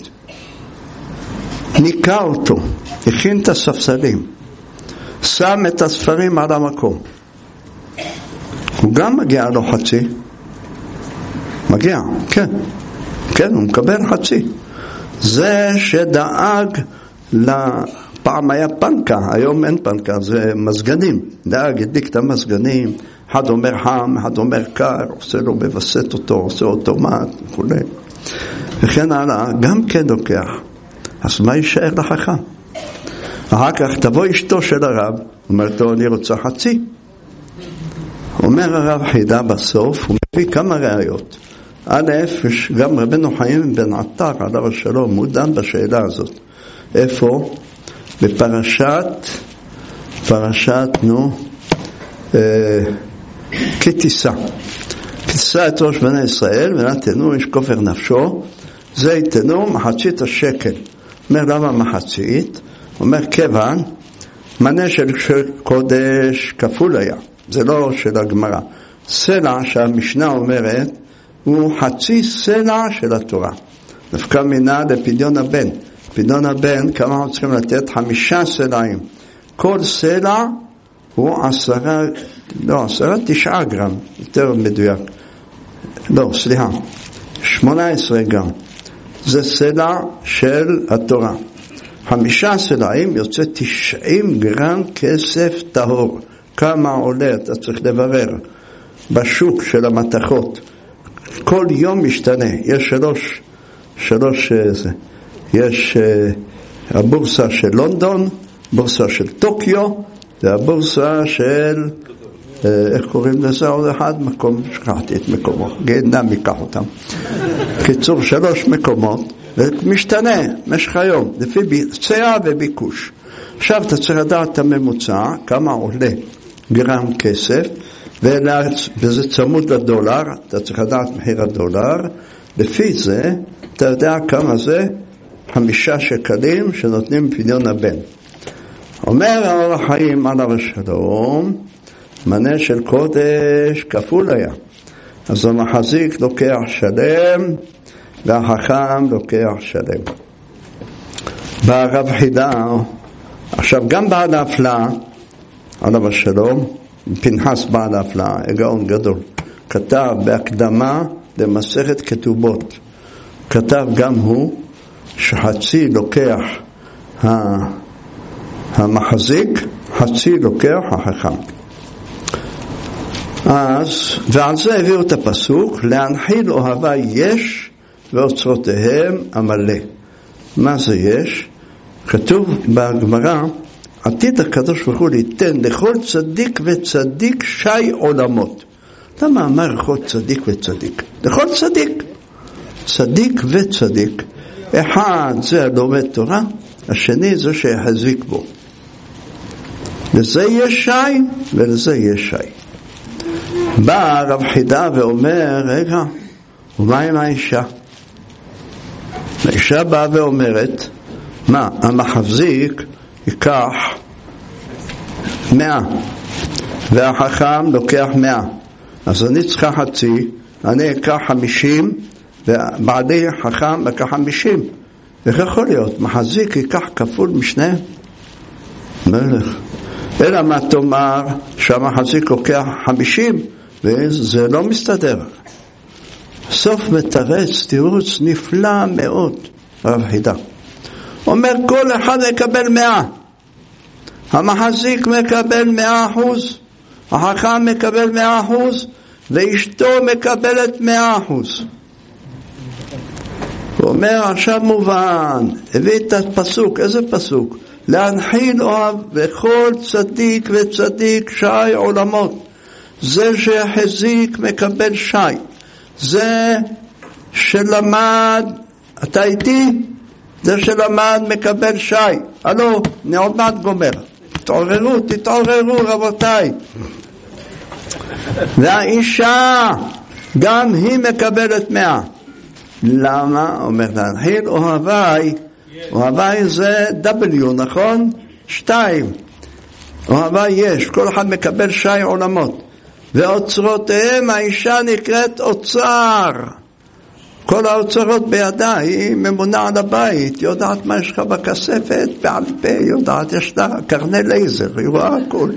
ניקה אותו, הכין את הספסלים, שם את הספרים על המקום, הוא גם מגיע לו חצי? מגיע, כן. כן, הוא מקבל חצי. זה שדאג פעם היה פנקה, היום אין פנקה, זה מזגנים. דאג, הדליק את המזגנים, אחד אומר חם, אחד אומר קר, עושה לו מבסט אותו, עושה אוטומט וכו'. וכן הלאה, גם כן לוקח. אז מה יישאר לחכם? אחר כך תבוא אשתו של הרב, אומרת לו, אני רוצה חצי. אומר הרב חידה בסוף, הוא מביא כמה ראיות. א', גם רבנו חיים בן עטר, עליו השלום, הוא דן בשאלה הזאת. איפה? בפרשת, כתיסה. כתיסה את ראש בני ישראל, ונתנו איש כופר נפשו, זה יתנו מחצית השקל. אומר, למה מחצית? אומר, כיוון, מנה של קודש כפול היה. זה לא של הגמרא. סלע שהמשנה אומרת, הוא חצי סלע של התורה. דווקא מינה לפדיון הבן. פדיון הבן, כמה אנחנו צריכים לתת? 5 סלעים. כל סלע הוא 9 גרם, יותר מדויק. 18 גרם. זה סלע של התורה. 5 סלעים יוצא 90 גרם כסף טהור. כמה עולה? אתה צריך לברר. בשוק של המתכות. כל יום משתנה. יש שלוש יש הבורסה של לונדון, בורסה של טוקיו, והבורסה של, איך קוראים לזה? עוד אחד מקום, שכחתי את מקומו, גאינם ייקח אותם. קיצור 3 מקומות, ומשתנה משך היום, לפי צעה וביקוש. עכשיו אתה צריך לדעת את הממוצע, כמה עולה גרם כסף, וזה צמוד לדולר, אתה צריך לדעת מחיר הדולר, לפי זה אתה יודע כמה זה 5 שקלים שנותנים פדיון הבן. אומר האור החיים עליו השלום, מנה של קודש כפול היה. אז המחזיק לוקח שלם, והחכם לוקח שלם. ברב חידה, עכשיו גם בעל ההפלאה, עליו השלום, פנחס בעל ההפלאה, הגאון גדול, כתב בהקדמה למסכת כתובות, כתב גם הוא שחצי לוקח המחזיק, חצי לוקח החכם. ועל זה הביאו את הפסוק, להנחיל אוהבי יש ואוצרותיהם המלא. מה זה יש? כתוב בגמרא, עתיד הקדוש ברוך הוא ליתן לכל צדיק וצדיק שי עולמות. למה אמר לכל צדיק וצדיק? לכל צדיק. צדיק וצדיק. אחד זה הלומד תורה, השני זה שיחזיק בו. לזה יש שי ולזה יש שי. בא רב חידה ואומר, רגע, ומה עם האישה? האישה באה ואומרת, מה, המחזיק ייקח 100 והחכם לוקח 100, אז אני צריכה חצי, אני אקח 50 ובעדי חכם לקח 50. איך יכול להיות? מחזיק ייקח כפול משניהם? מלך. אלא מה תאמר שהמחזיק לוקח 50 וזה לא מסתדר. סוף מתרץ תירוץ נפלא מאוד רב חידה. אומר כל אחד מקבל 100, המחזיק מקבל 100%, החכם מקבל 100%, ואשתו מקבלת 100%. הוא אומר עכשיו מובן, הביא את הפסוק, איזה פסוק? להנחיל אוהב וכל צדיק וצדיק שי עולמות. זה שהחזיק מקבל שי, זה שלמד, אתה איתי? זה שלמד מקבל שי. הלו, אני עוד מעט גומר. תתעוררו רבותיי. והאישה גם היא מקבלת 100. למה? אומר להנחיל אוהבי, אוהבי זה W, נכון? 2. אוהבי יש, כל אחד מקבל שי עולמות. ואוצרותיהם, האישה נקראת אוצר. כל האוצרות בידה, היא ממונה על הבית, יודעת מה יש לך בכספת, בעל פה, יודעת, יש לה קרני לייזר, היא רואה הכל.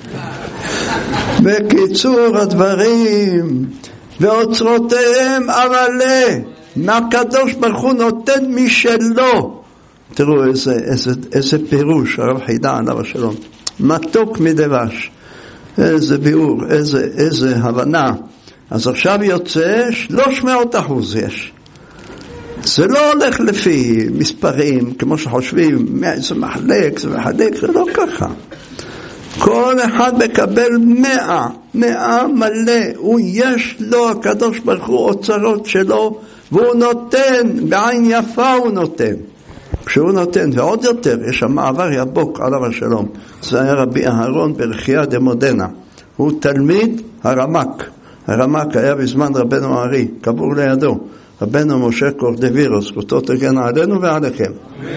בקיצור הדברים, ואוצרותיהם המלא, מהקדוש ברוך הוא נותן משלו. תראו איזה פירוש, הרב חידה עליו השלום. מתוק מדבש. איזה ביאור, איזה הבנה. אז עכשיו יוצא 300% יש. זה לא הולך לפי מספרים, כמו שחושבים, זה מחלק, זה לא ככה. כל אחד מקבל 100 מלא. הוא יש לו, הקדוש ברוך הוא, אוצרות שלו, והוא נותן, בעין יפה הוא נותן. כשהוא נותן, ועוד יותר, יש שם מעבר יבוק עליו השלום. זה היה רבי אהרון ברכיה דמודנה. הוא תלמיד הרמק. הרמק היה בזמן רבנו הארי, קבור לידו. רבנו משה קורדווירוס, זכותו תגן עלינו ועליכם.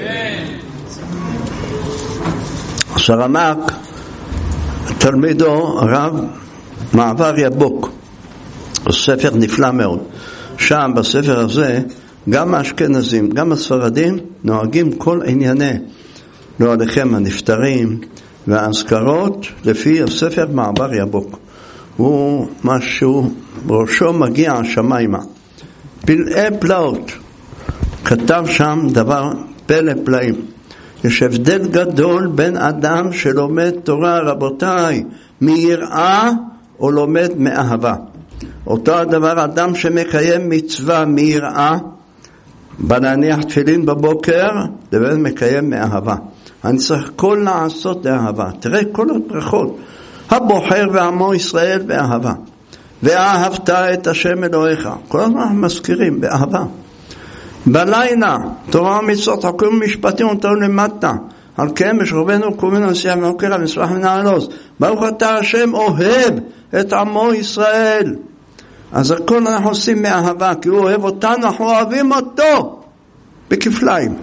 אז הרמק, תלמידו הרב מעבר יבוק. ספר נפלא מאוד. שם בספר הזה, גם האשכנזים, גם הספרדים, נוהגים כל ענייני, לא עליכם הנפטרים והאזכרות, לפי הספר מעבר יבוק. הוא משהו, ראשו מגיע השמיימה. פלאי פלאות. כתב שם דבר פלא פלאים. יש הבדל גדול בין אדם שלומד תורה, רבותיי, מיראה או לומד מאהבה. אותו הדבר אדם שמקיים מצווה מיראה, בנניח תפילין בבוקר, לבין מקיים מאהבה. אני צריך כל לעשות לאהבה. תראה כל הברכות. הבוחר ועמו ישראל באהבה. ואהבת את השם אלוהיך. כל הזמן מזכירים באהבה. בלילה, תורה ומצוות, חוקים ומשפטים אותנו למטה. על כן משרובנו קומנו נשיאה מעוקר המסמך מנעלוס. ברוך אתה השם אוהב את עמו ישראל. אז הכל אנחנו עושים מאהבה, כי הוא אוהב אותנו, אנחנו אוהבים אותו בכפליים.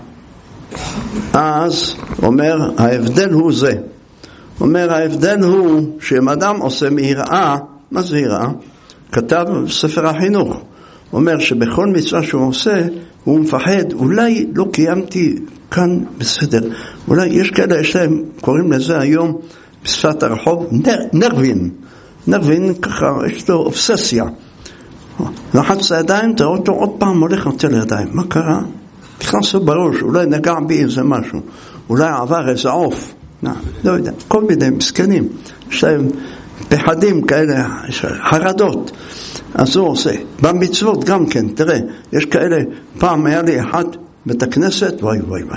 אז אומר ההבדל הוא זה. אומר ההבדל הוא שאם אדם עושה מיראה, מה זה יראה? כתב ספר החינוך. אומר שבכל מצווה שהוא עושה, הוא מפחד, אולי לא קיימתי כאן בסדר. אולי יש כאלה, יש להם, קוראים לזה היום בשפת הרחוב, נרבין, ככה, יש לו אובססיה. לחץ לידיים, תראה אותו עוד פעם הולך נוטה לידיים. מה קרה? נכנס לו בראש, אולי נגע בי איזה משהו. אולי עבר איזה עוף. לא יודע, כל מיני מסכנים. יש להם פחדים כאלה, חרדות. אז הוא עושה. במצוות גם כן, תראה, יש כאלה, פעם היה לי אחד בית הכנסת, וואי,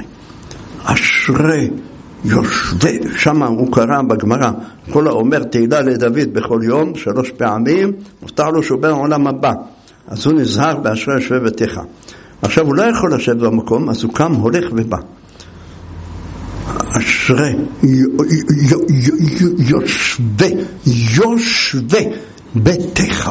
אשרי יושבי, שם הוא קרא בגמרא, כל האומר תהילה לדוד בכל יום, 3 פעמים, מובטח לו שהוא בן העולם הבא. אז הוא נזהר באשרי יושבי ביתך. עכשיו הוא לא יכול לשבת במקום, אז הוא קם, הולך ובא. אשרי יושבי ביתך.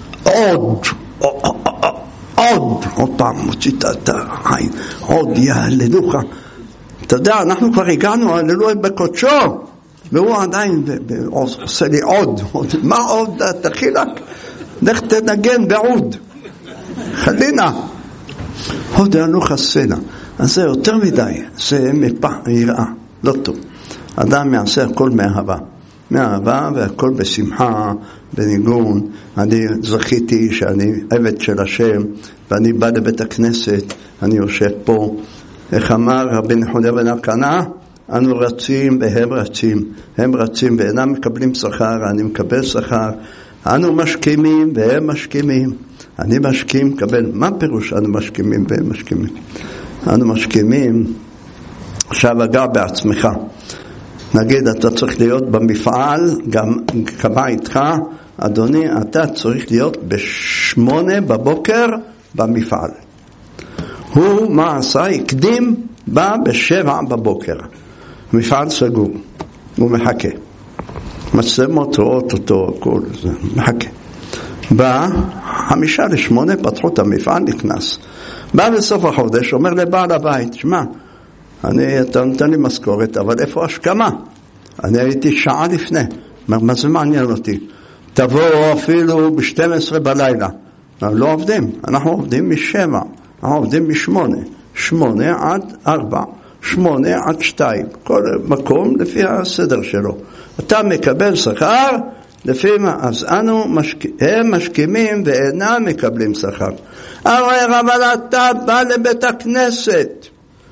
עוד פעם מוציא את העין, עוד יהללוך. אתה יודע, אנחנו כבר הגענו, הללוה בקודשו, והוא עדיין עושה לי עוד. מה עוד? תחילק, לך תנגן בעוד. חלינה. עוד יהללוך הספינה. אז זה יותר מדי, זה יראה, לא טוב. אדם יעשה הכל מאהבה והכל בשמחה, בניגון. אני זכיתי שאני עבד של השם, ואני בא לבית הכנסת, אני יושב פה. איך אמר רבי נחוניה בן אלקנה? אנו רצים והם רצים. הם רצים ואינם מקבלים שכר, אני מקבל שכר. אנו משכימים והם משכימים. אני משכים, מקבל. מה פירוש אנו משכימים והם משכימים? אנו משכימים, עכשיו הגע בעצמך. נגיד, אתה צריך להיות במפעל, גם קבע איתך, אדוני, אתה צריך להיות 8 בבוקר במפעל. הוא מה עשה? הקדים, בא 7 בבוקר. מפעל סגור, הוא מחכה. מצלמות רואות אותו, הכל, זה מחכה. בא, 7:55, פתחו את המפעל, נכנס. בא בסוף החודש, אומר לבעל הבית, שמע, אתה נותן לי משכורת, אבל איפה השכמה? אני הייתי שעה לפני. מה זה מעניין אותי? תבואו אפילו ב-12 בלילה. לא עובדים, אנחנו עובדים מ-7, אנחנו עובדים מ-8. 8 עד 4, 8 עד 2. כל מקום לפי הסדר שלו. אתה מקבל שכר, לפי מה? אז הם משכימים ואינם מקבלים שכר. אבל אתה בא לבית הכנסת.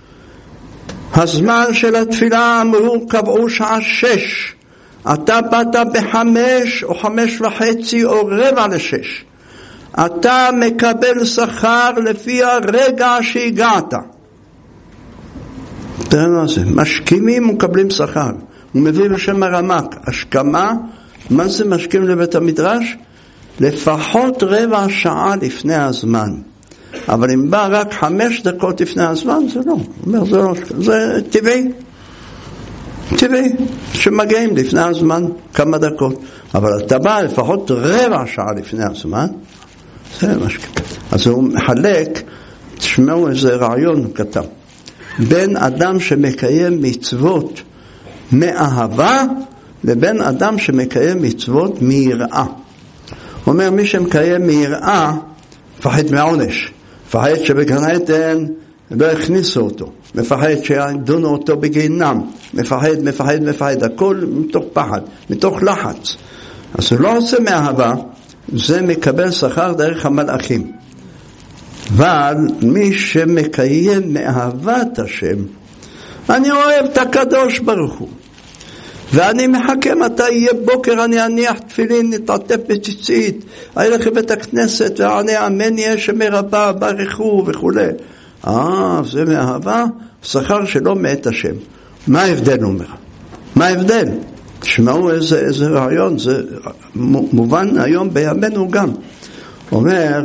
הזמן של התפילה אמרו, קבעו שעה 6. אתה באת ב5 או 5:30 או 5:45. אתה מקבל שכר לפי הרגע שהגעת. תראה מה זה, משכימים ומקבלים שכר. הוא מביא בשם הרמק, השכמה, מה זה משכים לבית המדרש? לפחות 15 שעה לפני הזמן. אבל אם בא רק 5 דקות לפני הזמן, זה לא. אומר, זה טבעי, שמגיעים לפני הזמן כמה דקות. אבל אתה בא לפחות 15 שעה לפני הזמן, זה משכים. אז הוא מחלק, תשמעו איזה רעיון כתב. בין אדם שמקיים מצוות מאהבה, לבין אדם שמקיים מצוות מיראה. הוא אומר, מי שמקיים מיראה, מפחד מעונש. מפחד שבגן עדן לא הכניסו אותו. מפחד שידונו אותו בגיהנם. מפחד. הכל מתוך פחד, מתוך לחץ. אז הוא לא עושה מאהבה, זה מקבל שכר דרך המלאכים. אבל מי שמקיים מאהבת השם, אני אוהב את הקדוש ברוך הוא. ואני מחכה מתי יהיה בוקר, אני אניח תפילין, נתעטף בציצית, הלך לבית הכנסת ואני אמן יהיה שמרבה, ברכו וכו'. זה מאהבה, שכר שלא מאת השם. מה ההבדל אומר? מה ההבדל? תשמעו איזה רעיון, זה מובן היום בימינו גם. אומר,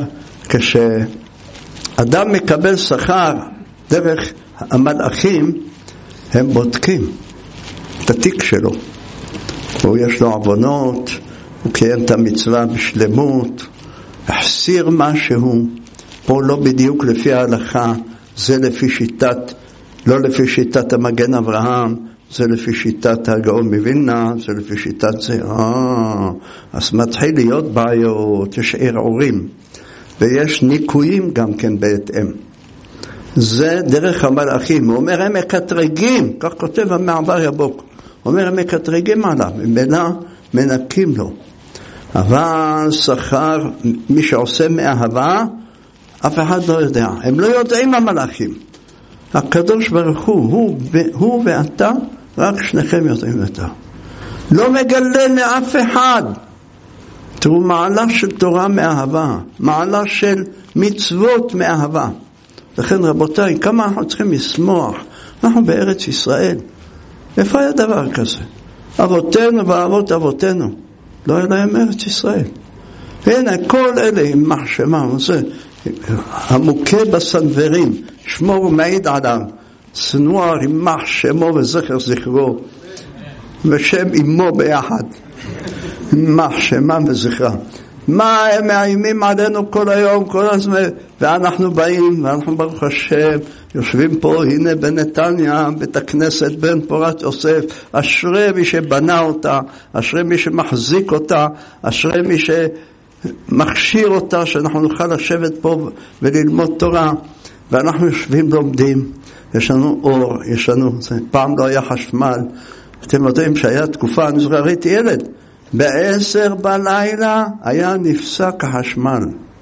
כשאדם מקבל שכר דרך המלאכים, הם בודקים את התיק שלו. הוא יש לו עוונות, הוא קיים את המצווה בשלמות, החסיר משהו, פה לא בדיוק לפי ההלכה, זה לפי שיטת, לא לפי שיטת המגן אברהם, זה לפי שיטת הגאון מווילנה, זה לפי שיטת זה, אז מתחיל להיות בעיות, יש ערעורים, ויש ניקויים גם כן בהתאם. זה דרך המלאכים, הוא אומר הם מקטרגים, כך כותב המעבר יבוק, הוא אומר הם מקטרגים עליו, ממנה מנקים לו. אבל שכר, מי שעושה מאהבה, אף אחד לא יודע, הם לא יודעים המלאכים. הקדוש ברוך הוא ואתה, רק שניכם יודעים אותה. לא מגלה לאף אחד. תראו, מעלה של תורה מאהבה, מעלה של מצוות מאהבה. לכן רבותיי, כמה אנחנו צריכים לשמוח, אנחנו בארץ ישראל. איפה היה דבר כזה? אבותינו ואבות אבותינו, לא היה להם ארץ ישראל. הנה, כל אלה עם מחשמה, זה המוכה בסנוורים, שמו ומעיד עליו, סנואר ימח שמו וזכר זכרו, ושם אמו ביחד, ימח שמם וזכרם. מה הם מאיימים עלינו כל היום, כל הזמן, ואנחנו באים, ואנחנו ברוך השם, יושבים פה, הנה בנתניה, בית הכנסת בן פורת יוסף, אשרי מי שבנה אותה, אשרי מי שמחזיק אותה, אשרי מי שמכשיר אותה, שאנחנו נוכל לשבת פה וללמוד תורה, ואנחנו יושבים לומדים, יש לנו אור, יש לנו, פעם לא היה חשמל, אתם יודעים שהיה תקופה, אני זוכר, ראיתי ילד, ב10 בלילה היה נפסק החשמל.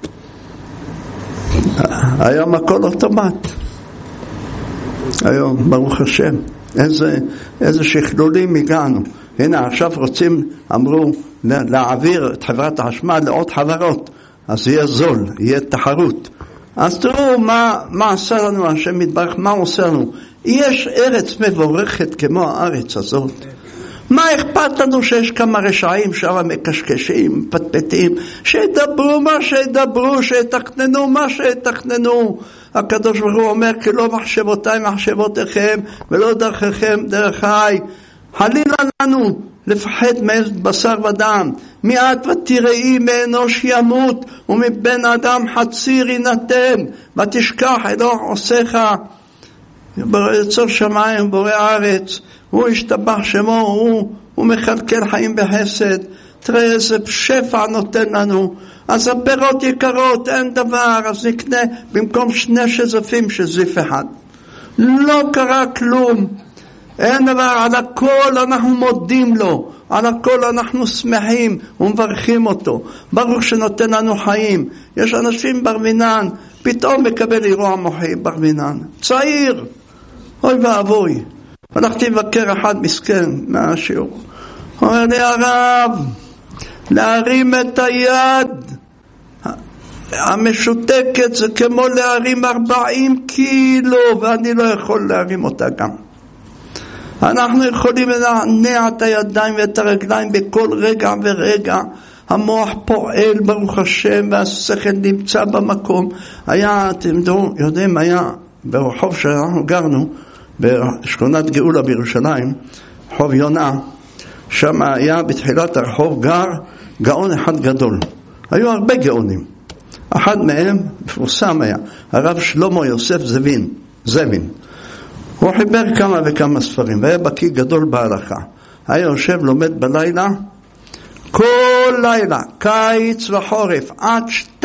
היום הכל אוטומט. היום, ברוך השם, איזה שכלולים הגענו. הנה, עכשיו רוצים, אמרו, להעביר את חברת החשמל לעוד חברות, אז יהיה זול, יהיה תחרות. אז תראו מה עשה לנו השם יתברך, מה עושה לנו. יש ארץ מבורכת כמו הארץ הזאת. מה אכפת לנו שיש כמה רשעים שם מקשקשים, פטפטים, שידברו מה שידברו, שיתכננו מה שיתכננו. הקדוש ברוך הוא אומר, כי לא מחשבותיי מחשבותיכם, ולא דרככם דרכי. חלילה לנו לפחד מבשר ודם, מעט ותראי מאנוש ימות, ומבן אדם חציר ינתן, ותשכח אלוה עושיך. יצור שמיים בורא הארץ, הוא השתבח שמו, הוא מחלקל חיים בחסד. תראה איזה שפע נותן לנו. אז הפירות יקרות, אין דבר, אז נקנה במקום 2 שזפים שזיף אחד. לא קרה כלום, אין דבר, על הכל אנחנו מודים לו, על הכל אנחנו שמחים ומברכים אותו. ברוך שנותן לנו חיים. יש אנשים בר מינן, פתאום מקבל אירוע מוחי בר מינן, צעיר, אוי ואבוי. הלכתי לבקר אחד מסכן מהשיעור, אומר לי הרב, להרים את היד המשותקת זה כמו להרים 40 קילו, ואני לא יכול להרים אותה גם. אנחנו יכולים לנענע את הידיים ואת הרגליים בכל רגע ורגע. המוח פועל ברוך השם והשכל נמצא במקום. היה, אתם יודעים, היה ברחוב שאנחנו גרנו, בשכונת גאולה בירושלים, רחוב יונה, שם היה בתחילת הרחוב גאון אחד גדול. היו הרבה גאונים. אחד מהם מפורסם היה הרב שלמה יוסף זבין. הוא חיבר כמה וכמה ספרים, והיה בקיא גדול בהלכה. היה יושב לומד בלילה, כל לילה, קיץ וחורף, עד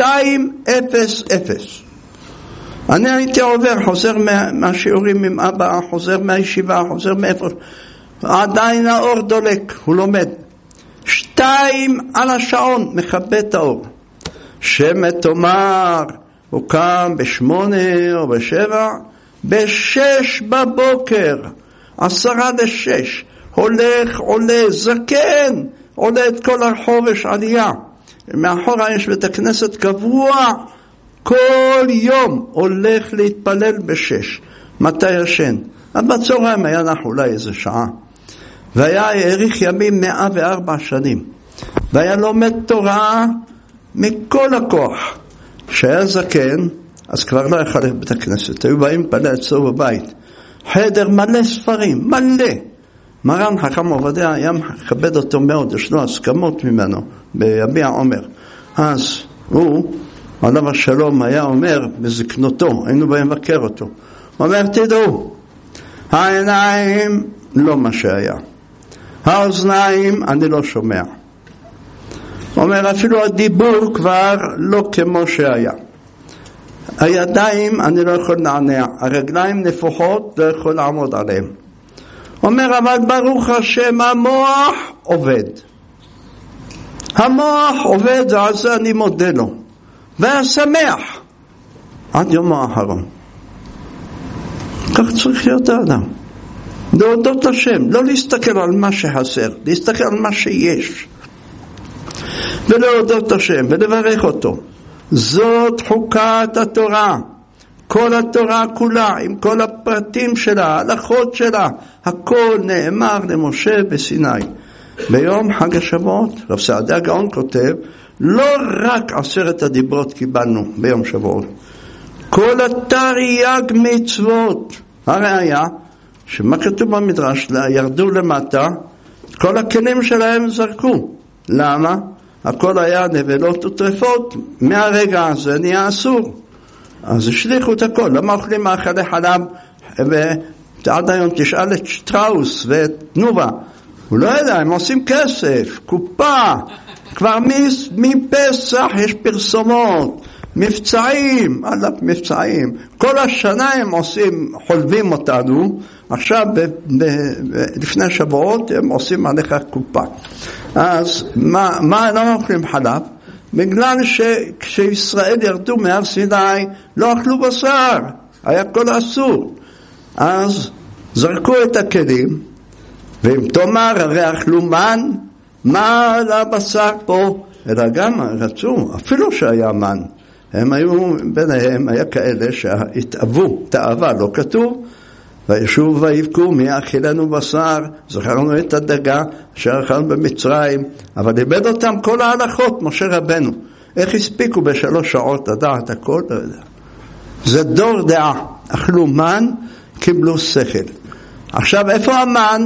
2:00. אני הייתי עובר, חוזר מהשיעורים עם אבא, חוזר מהישיבה, חוזר מאיפה, עדיין האור דולק, הוא לומד. 2 על השעון, מכבה את האור. שמת תאמר, הוא קם ב8 או ב7, ב6 בבוקר, 5:50, הולך, עולה, זקן, עולה את כל החורש עלייה. מאחורה יש בית הכנסת קבוע, כל יום הולך להתפלל ב6. מתי ישן? אז בצהריים היה נח אולי איזה שעה. והיה האריך ימים 104 שנים. והיה לומד תורה מכל הכוח. שהיה זקן, אז כבר לא יכול לבית הכנסת. היו באים פלא אצלו בבית. חדר מלא ספרים, מלא. מרן חכם עובדיה היה מכבד אותו מאוד, יש לו הסכמות ממנו ביביע עומר. אז הוא, עליו השלום, היה אומר בזקנותו, היינו בהם לבקר אותו, הוא אומר, תדעו, העיניים לא מה שהיה, האוזניים אני לא שומע, הוא אומר, אפילו הדיבור כבר לא כמו שהיה, הידיים אני לא יכול לענע, הרגליים נפוחות לא יכול לעמוד עליהם. אומר, אבל ברוך השם, המוח עובד. המוח עובד, ועל זה אני מודה לו. והשמח עד יום האחרון. כך צריך להיות האדם. להודות השם, לא להסתכל על מה שחסר, להסתכל על מה שיש. ולהודות השם, ולברך אותו. זאת חוקת התורה. כל התורה כולה, עם כל הפרטים שלה, ההלכות שלה, הכל נאמר למשה בסיני. ביום חג השבועות, רב סעדיה גאון כותב, לא רק 10 הדיברות קיבלנו ביום שבועות, כל התרי"ג מצוות. הראיה, שמה כתוב במדרש, ירדו למטה, כל הכלים שלהם זרקו. למה? הכל היה נבלות וטרפות, מהרגע הזה נהיה אסור. אז השליחו את הכל. למה אוכלים מאכלי חלב? ועד היום תשאל את שטראוס ואת תנובה, הוא לא יודע, הם עושים כסף, קופה, כבר מפסח יש פרסומות, מבצעים, מבצעים, כל השנה הם עושים, חולבים אותנו, עכשיו לפני שבועות הם עושים עליך קופה. אז מה לא אוכלים חלב? בגלל שכשישראל ירדו מהר סיני לא אכלו בשר, היה כל אסור. אז זרקו את הכלים, ואם תאמר הרי אכלו מן, מה לבשר פה? אלא גם רצו, אפילו שהיה מן, הם היו, ביניהם היה כאלה שהתאבו, תאווה, לא כתוב, וישוב ויבכו מי אכילנו בשר, זכרנו את הדגה אשר אכלנו במצרים, אבל איבד אותם כל ההלכות, משה רבנו. איך הספיקו ב3 שעות לדעת הכל? לא יודע. זה דור דעה, אכלו מן, קיבלו שכל. עכשיו איפה המן?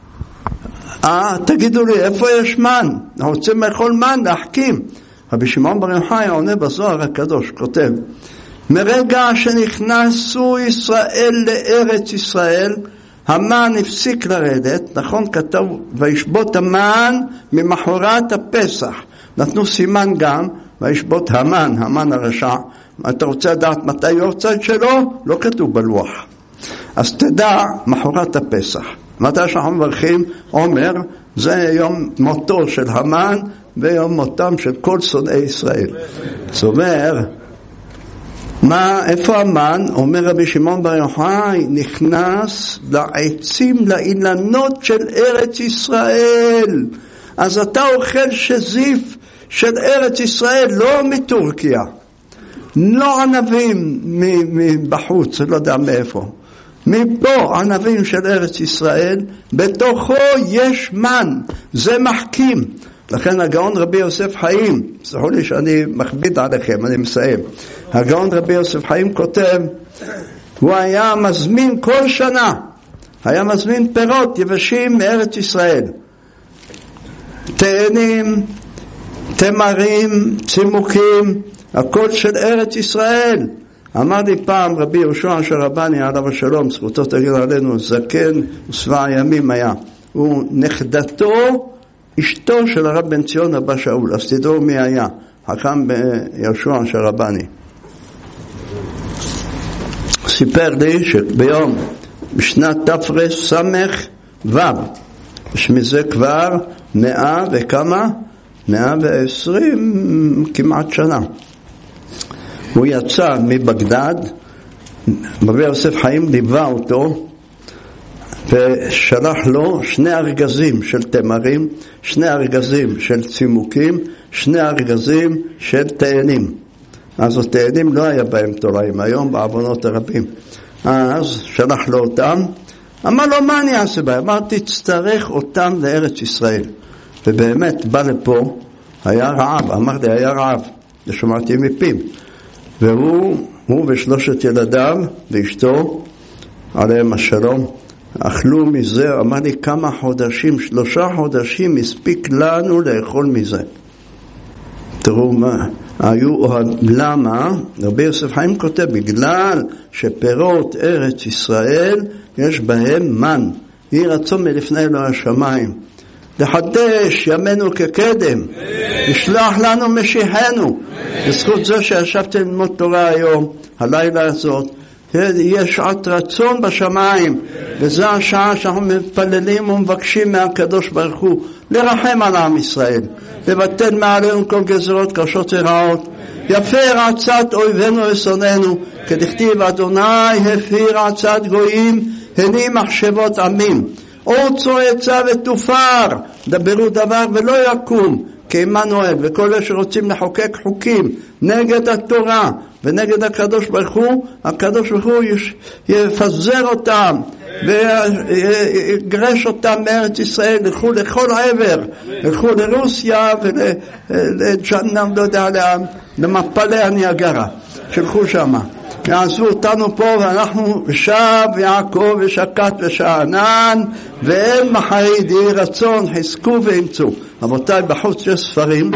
תגידו לי, איפה יש מן? אנחנו רוצים לאכול מן, להחכים. רבי שמעון בר יוחאי עונה בזוהר הקדוש, כותב, מרגע שנכנסו ישראל לארץ ישראל, המן הפסיק לרדת, נכון כתוב, וישבות המן ממחרת הפסח. נתנו סימן גם, וישבות המן הרשע. אתה רוצה לדעת מתי יורצייט שלו? לא כתוב בלוח. אז תדע, מחרת הפסח. מתי שאנחנו מברכים, אומר, זה יום מותו של המן, ויום מותם של כל שונאי ישראל. זאת אומרת, איפה המן? אומר רבי שמעון בר יוחאי, נכנס לעצים, לאילנות של ארץ ישראל. אז אתה אוכל שזיף של ארץ ישראל, לא מטורקיה. לא ענבים מבחוץ, לא יודע מאיפה. מפה ענבים של ארץ ישראל, בתוכו יש מן, זה מחכים. לכן הגאון רבי יוסף חיים, סלחו לי שאני מכביד עליכם, אני מסיים. הגאון רבי יוסף חיים כותב, הוא היה מזמין כל שנה, היה מזמין פירות יבשים מארץ ישראל. תאנים, תמרים, צימוקים, הכל של ארץ ישראל. אמר לי פעם רבי יהושע שרבני עליו השלום, זכותו תגיד עלינו, זקן ושבע ימים היה. הוא נכדתו, אשתו של הרב בן ציון אבא שאול, אז תדעו מי היה, חכם ביהושע שרבני. סיפר לי שביום, בשנת תפרס סמך ו', יש מזה כבר 100 וכמה? 120 כמעט שנה. הוא יצא מבגדד, רבי יוסף חיים ליווה אותו, ושלח לו 2 ארגזים של תמרים, 2 ארגזים של צימוקים, 2 ארגזים של תאנים. אז התאנים לא היה בהם תולעים, היום בעוונות הרבים. אז שלח לו אותם, אמר לו, מה אני אעשה בהם? אמר, תצטרך אותם לארץ ישראל. ובאמת בא לפה, היה רעב, אמר לי, היה רעב, ושמעתי מפיו. והוא ו3 ילדיו ואשתו עליהם השלום, אכלו מזה, אמר לי כמה חודשים, 3 חודשים הספיק לנו לאכול מזה. תראו מה, למה? רבי יוסף חיים כותב, בגלל שפירות ארץ ישראל יש בהם מן, יהי רצון מלפני אלוהי השמיים. לחדש ימינו כקדם, ישלח לנו משיחנו. בזכות זה שישבתי ללמוד תורה היום, הלילה הזאת, יש שעת רצון בשמיים, וזו השעה שאנחנו מתפללים ומבקשים מהקדוש ברוך הוא לרחם על עם ישראל, לבטל מעלינו כל גזרות קשות ורעות. יפר עצת אויבינו ושונאינו, כדכתיב אדוני הפיר עצת גויים, הני מחשבות עמים. אורצו עצה ותופר, דברו דבר ולא יקום, כעמנואל. וכל אלה שרוצים לחוקק חוקים נגד התורה ונגד הקדוש ברוך הוא, הקדוש ברוך הוא יפזר אותם ויגרש אותם מארץ ישראל, ילכו לכל עבר, ילכו לרוסיה ולג'נם, לא יודע לאן, למפלי הניאגרה, שילכו שמה. יעזבו אותנו פה, ואנחנו שב יעקב ושקט ושענן, ואין מחריד, יהי רצון, חזקו ואמצו. רבותיי, בחוץ יש ספרים.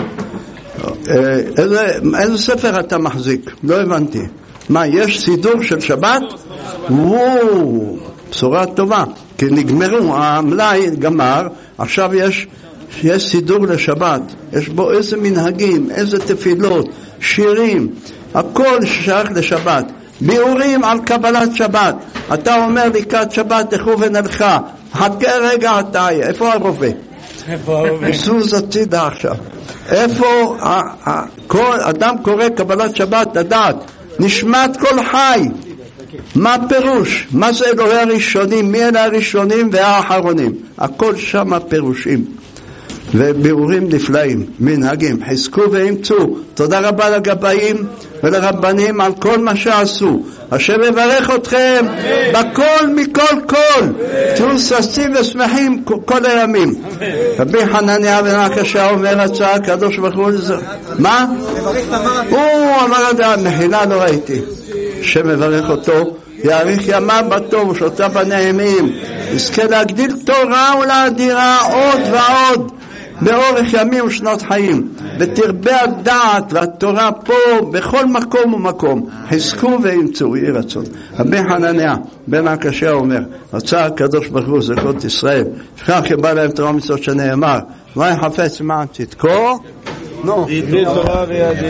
איזה ספר אתה מחזיק? לא הבנתי. מה, יש סידור של שבת? וואו, בשורה טובה. כי נגמרו, המלאי גמר, עכשיו יש סידור לשבת. יש בו איזה מנהגים, איזה תפילות, שירים, הכל שייך לשבת. ביאורים על קבלת שבת. אתה אומר לקראת שבת לכו ונלכה, חכה רגע אתה, איפה הרופא? סוז הצידה עכשיו. איפה כל אדם קורא קבלת שבת לדעת נשמת כל חי, מה פירוש? מה זה אלוהי הראשונים? מי אלה הראשונים והאחרונים? הכל שם פירושים וביאורים נפלאים, מנהגים. חזקו ואמצו. תודה רבה לגבאים ולרבנים על כל מה שעשו. השם יברך אתכם בכל מכל כל, תהיו ששים ושמחים כל הימים. רבי חנניה בן עקשיא אומר, הצעה הקדוש ברוך הוא, מה? הוא אמר את המחילה, לא ראיתי. השם יברך אותו, יאריך ימיו בטוב ושעותיו בנעימים, יזכה להגדיל תורה ולהאדירה עוד ועוד באורך ימים ושנות חיים, ותרבה הדעת והתורה פה בכל מקום ומקום. חזקו ואמצו, יהי רצון. רבי חנניה בן עקשיא אומר, רצה הקדוש ברוך הוא זכות ישראל, וכך יבא להם תורה ומצוות שנאמר, מה יחפץ מען צדקו?